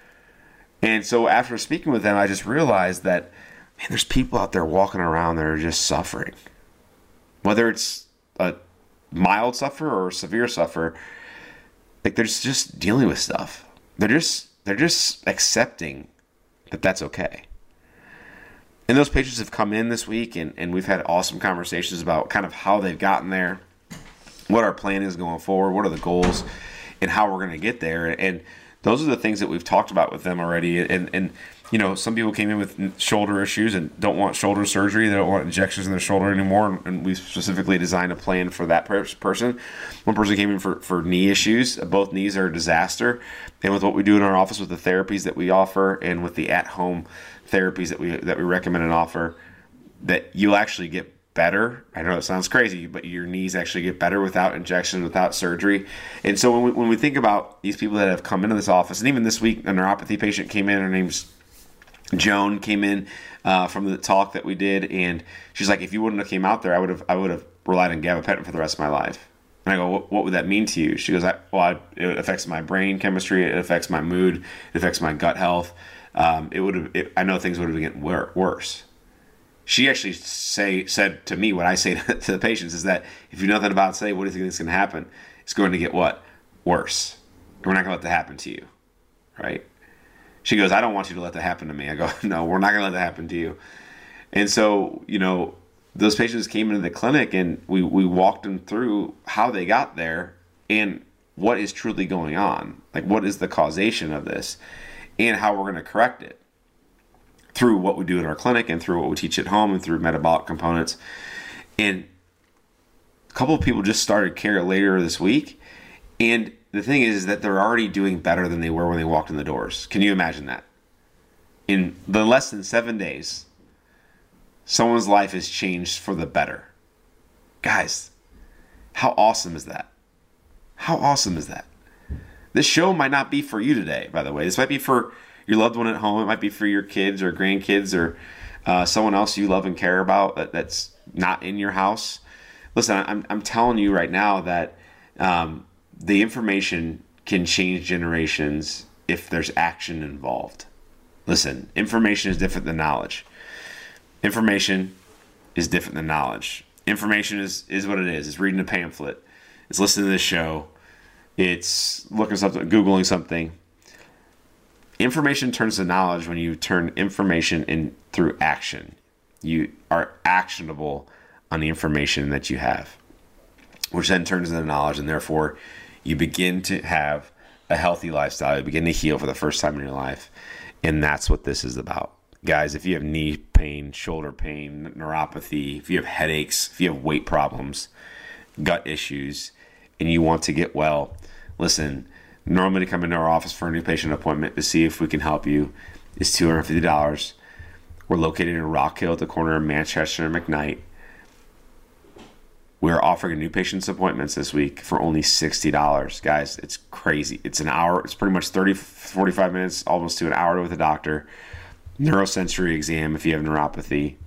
And so after speaking with them, I just realized that, man, there's people out there walking around that are just suffering. Whether it's a mild suffer or a severe suffer, like they're just dealing with stuff. They're just they're just accepting that that's okay. And those patients have come in this week, and, and we've had awesome conversations about kind of how they've gotten there, what our plan is going forward, what are the goals, and how we're going to get there. And those are the things that we've talked about with them already. And, and you know, some people came in with shoulder issues and don't want shoulder surgery. They don't want injections in their shoulder anymore. And we specifically designed a plan for that person. One person came in for, for knee issues. Both knees are a disaster. And with what we do in our office, with the therapies that we offer, and with the at-home therapies that we that we recommend and offer, that you'll actually get better. I know it sounds crazy, but your knees actually get better without injection, without surgery. And so when we, when we think about these people that have come into this office, and even this week, a neuropathy patient came in. Her name's Joan, came in uh, from the talk that we did, and she's like, if you wouldn't have came out there, I would have I would have relied on gabapentin for the rest of my life. And I go, what, what would that mean to you? She goes, I, well, I, it affects my brain chemistry, it affects my mood, it affects my gut health. Um, it would have. It, I know things would have getting wor- worse. She actually say said to me what I say to, to the patients is that if you know nothing about it today, what do you think is going to happen? It's going to get what? Worse. We're not going to let that happen to you, right? She goes, I don't want you to let that happen to me. I go, no, we're not going to let that happen to you. And so, you know, those patients came into the clinic, and we, we walked them through how they got there and what is truly going on. Like, what is the causation of this and how we're going to correct it. through what we do in our clinic and through what we teach at home and through metabolic components. And a couple of people just started care later this week. And the thing is, is that they're already doing better than they were when they walked in the doors. Can you imagine that? In the less than seven days, someone's life has changed for the better. Guys, how awesome is that? How awesome is that? This show might not be for you today, by the way. This might be for your loved one at home. It might be for your kids or grandkids or uh, someone else you love and care about that, that's not in your house. Listen, I'm, I'm telling you right now that um, the information can change generations if there's action involved. Listen, information is different than knowledge. Information is different than knowledge. Information is, is what it is. It's reading a pamphlet. It's listening to this show. It's looking something, Googling something. Information turns to knowledge when you turn information in through action. You are actionable on the information that you have, which then turns into knowledge, and therefore you begin to have a healthy lifestyle. You begin to heal for the first time in your life, and that's what this is about. Guys, if you have knee pain, shoulder pain, neuropathy, if you have headaches, if you have weight problems, gut issues, and you want to get well, listen, normally to come into our office for a new patient appointment to see if we can help you is two hundred fifty dollars. We're located in Rock Hill at the corner of Manchester and McKnight. We're offering new patients appointments this week for only sixty dollars. Guys, it's crazy. It's an hour. It's pretty much thirty, forty-five minutes, almost to an hour with a doctor. Neurosensory exam if you have neuropathy.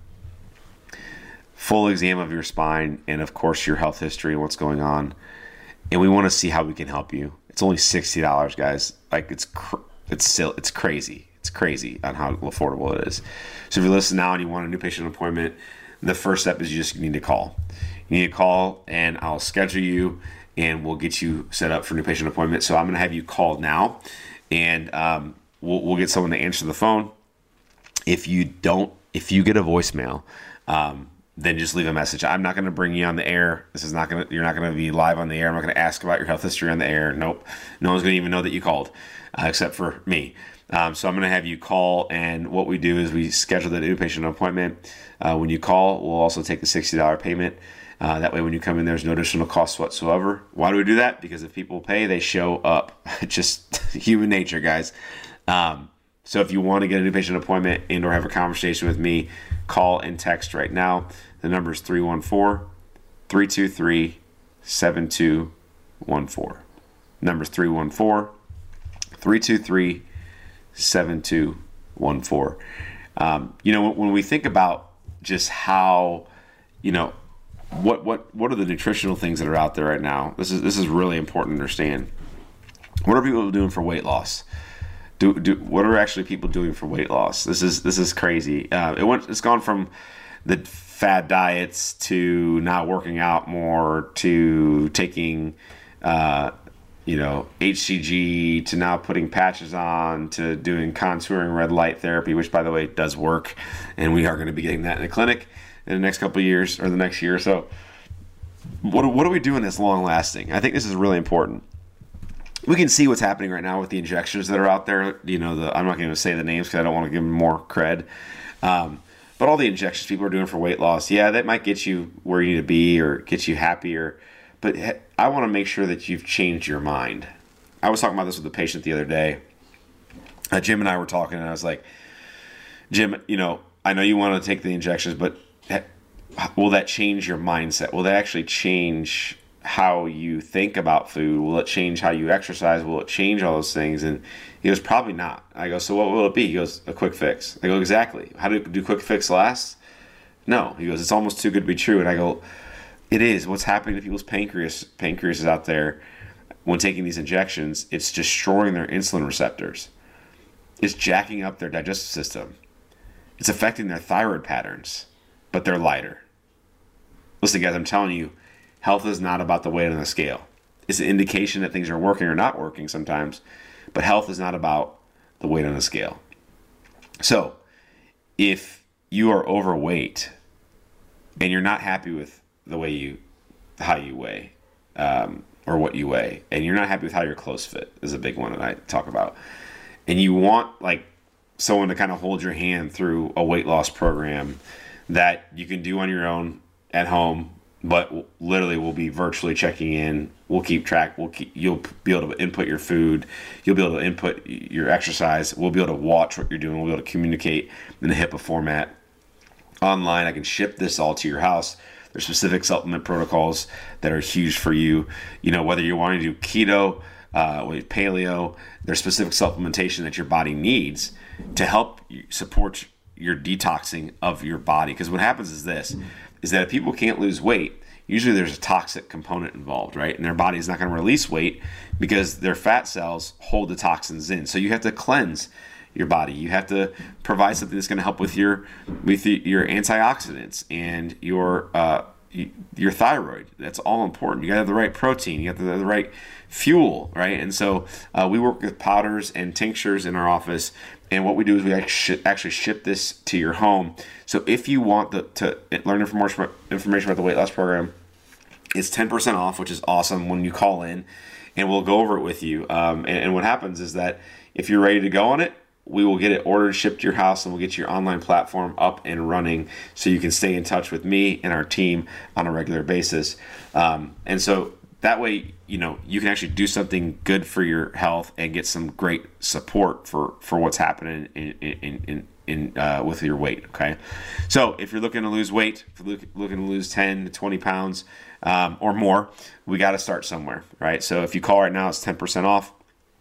Full exam of your spine and, of course, your health history and what's going on. And we want to see how we can help you. It's only sixty dollars, guys. Like, it's cr- it's still, it's crazy. It's crazy on how affordable it is. So if you listen now and you want a new patient appointment, the first step is you just need to call. You need to call, and I'll schedule you, and we'll get you set up for a new patient appointment. So I'm going to have you call now, and um, we'll, we'll get someone to answer the phone. If you don't, if you get a voicemail, um, then just leave a message. I'm not going to bring you on the air. This is not going to, you're not going to be live on the air. I'm not going to ask about your health history on the air. Nope. No one's going to even know that you called, uh, except for me. Um, so I'm going to have you call, and what we do is we schedule the new patient appointment. Uh, when you call, we'll also take the sixty dollars payment. Uh, that way, when you come in, there's no additional cost whatsoever. Why do we do that? Because if people pay, they show up. Just human nature, guys. Um, so if you want to get a new patient appointment and or have a conversation with me, call and text right now. The number is three one four, three two three, seven two one four. Number is three one four, three two three, seven two one four. Um, you know, when we think about just how, you know, what what what are the nutritional things that are out there right now? This is this is really important to understand. What are people doing for weight loss? Do, do what are actually people doing for weight loss? This is this is crazy. Uh, it went. It's gone from the fad diets to not working out more to taking, uh, you know, H C G to now putting patches on to doing contouring red light therapy, which by the way does work, and we are going to be getting that in the clinic in the next couple of years or the next year or so. What what are we doing that's long lasting? I think this is really important. We can see what's happening right now with the injections that are out there. You know, the, I'm not going to say the names because I don't want to give them more cred. Um, but all the injections people are doing for weight loss, yeah, that might get you where you need to be or get you happier. But I want to make sure that you've changed your mind. I was talking about this with a patient the other day. Uh, Jim and I were talking, and I was like, Jim, you know, I know you want to take the injections, but will that change your mindset? Will that actually change how you think about food? Will it change how you exercise? Will it change all those things? And he goes, probably not. I go, so what will it be? He goes, a quick fix. I go, exactly. How do, do quick fix last? No. He goes, it's almost too good to be true. And I go, it is. What's happening to people's pancreas pancreas is out there when taking these injections, it's destroying their insulin receptors. It's jacking up their digestive system. It's affecting their thyroid patterns, but they're lighter. Listen, guys, I'm telling you, health is not about the weight on the scale. It's an indication that things are working or not working sometimes, but health is not about the weight on the scale. So if you are overweight and you're not happy with the way you, how you weigh, um, or what you weigh, and you're not happy with how your clothes fit is a big one that I talk about, and you want like someone to kind of hold your hand through a weight loss program that you can do on your own at home, but literally we'll be virtually checking in. We'll keep track. We'll keep, you'll be able to input your food. You'll be able to input your exercise. We'll be able to watch what you're doing. We'll be able to communicate in a HIPAA format. Online, I can ship this all to your house. There's specific supplement protocols that are huge for you. You know, whether you want to do keto, uh, paleo, there's specific supplementation that your body needs to help you support your detoxing of your body. Because what happens is this, is that if people can't lose weight, usually there's a toxic component involved, right? And their body is not going to release weight because their fat cells hold the toxins in. So you have to cleanse your body. You have to provide something that's going to help with your with your antioxidants and your uh, your thyroid. That's all important. You got to have the right protein. You got to have the right fuel, right? And so uh, we work with powders and tinctures in our office. And what we do is we actually ship this to your home. So if you want the, to learn information about the weight loss program, it's ten percent off, which is awesome when you call in, and we'll go over it with you. Um, and, and what happens is that if you're ready to go on it, we will get it ordered, shipped to your house, and we'll get your online platform up and running so you can stay in touch with me and our team on a regular basis. Um, and so that way, you know, you can actually do something good for your health and get some great support for, for what's happening in, in, in, in uh, with your weight. Okay. So if you're looking to lose weight, if you're looking to lose ten to twenty pounds um, or more, we got to start somewhere, right? So if you call right now, it's ten percent off.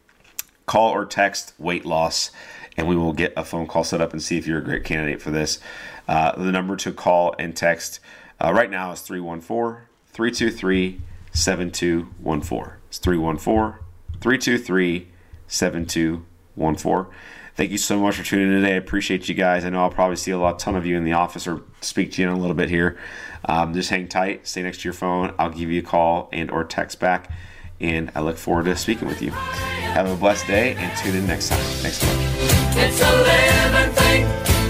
Call or text weight loss, and we will get a phone call set up and see if you're a great candidate for this. Uh, the number to call and text uh, right now is three one four, three two three, seven two one four. It's three one four, three two three, seven two one four. Thank you so much for tuning in today. I appreciate you guys. I know I'll probably see a lot, ton of you in the office or speak to you in a little bit here. Um, just hang tight. Stay next to your phone. I'll give you a call and or text back. And I look forward to speaking with you. Have a blessed day and tune in next time. Next week. It's a living thing.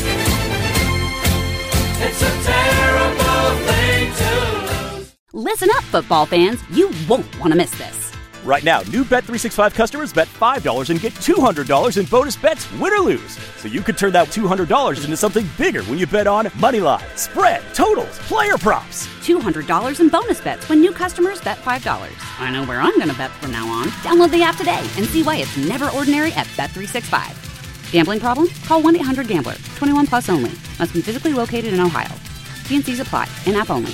It's a terrible thing to lose. Listen up, football fans. You won't want to miss this. Right now, new Bet three sixty-five customers bet five dollars and get two hundred dollars in bonus bets, win or lose. So you could turn that two hundred dollars into something bigger when you bet on money line, spread, totals, player props. two hundred dollars in bonus bets when new customers bet five dollars. I know where I'm going to bet from now on. Download the app today and see why it's never ordinary at Bet three sixty-five. Gambling problem? Call one eight hundred gambler. twenty-one plus only. Must be physically located in Ohio. T and C's apply. In-app only.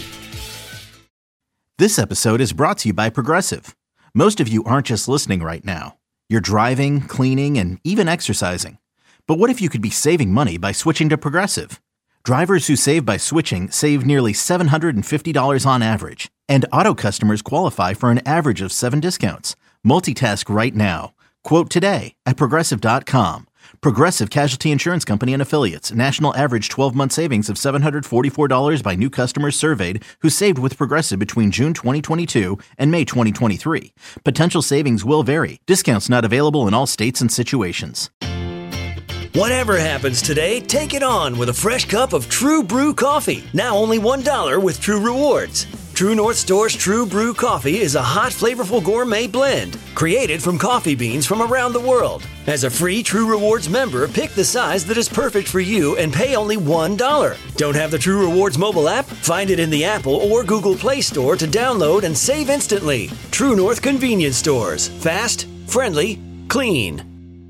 This episode is brought to you by Progressive. Most of you aren't just listening right now. You're driving, cleaning, and even exercising. But what if you could be saving money by switching to Progressive? Drivers who save by switching save nearly seven hundred fifty dollars on average. And auto customers qualify for an average of seven discounts. Multitask right now. Quote today at Progressive dot com. Progressive Casualty Insurance Company and Affiliates. National average twelve-month savings of seven hundred forty-four dollars by new customers surveyed who saved with Progressive between June twenty twenty-two and May twenty twenty-three. Potential savings will vary. Discounts not available in all states and situations. Whatever happens today, take it on with a fresh cup of True Brew coffee. Now only one dollar with True Rewards. True North Store's True Brew Coffee is a hot, flavorful gourmet blend created from coffee beans from around the world. As a free True Rewards member, pick the size that is perfect for you and pay only one dollar. Don't have the True Rewards mobile app? Find it in the Apple or Google Play Store to download and save instantly. True North Convenience Stores. Fast, friendly, clean.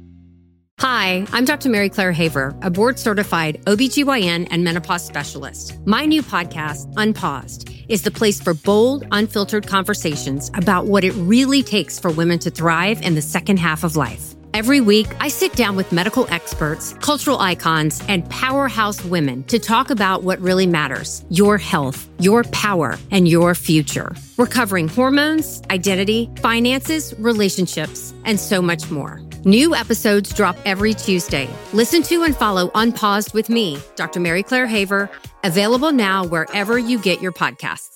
Hi, I'm Doctor Mary Claire Haver, a board-certified O B G Y N and menopause specialist. My new podcast, Unpaused, is the place for bold, unfiltered conversations about what it really takes for women to thrive in the second half of life. Every week, I sit down with medical experts, cultural icons, and powerhouse women to talk about what really matters: your health, your power, and your future. We're covering hormones, identity, finances, relationships, and so much more. New episodes drop every Tuesday. Listen to and follow Unpaused with me, Doctor Mary Claire Haver, available now wherever you get your podcasts.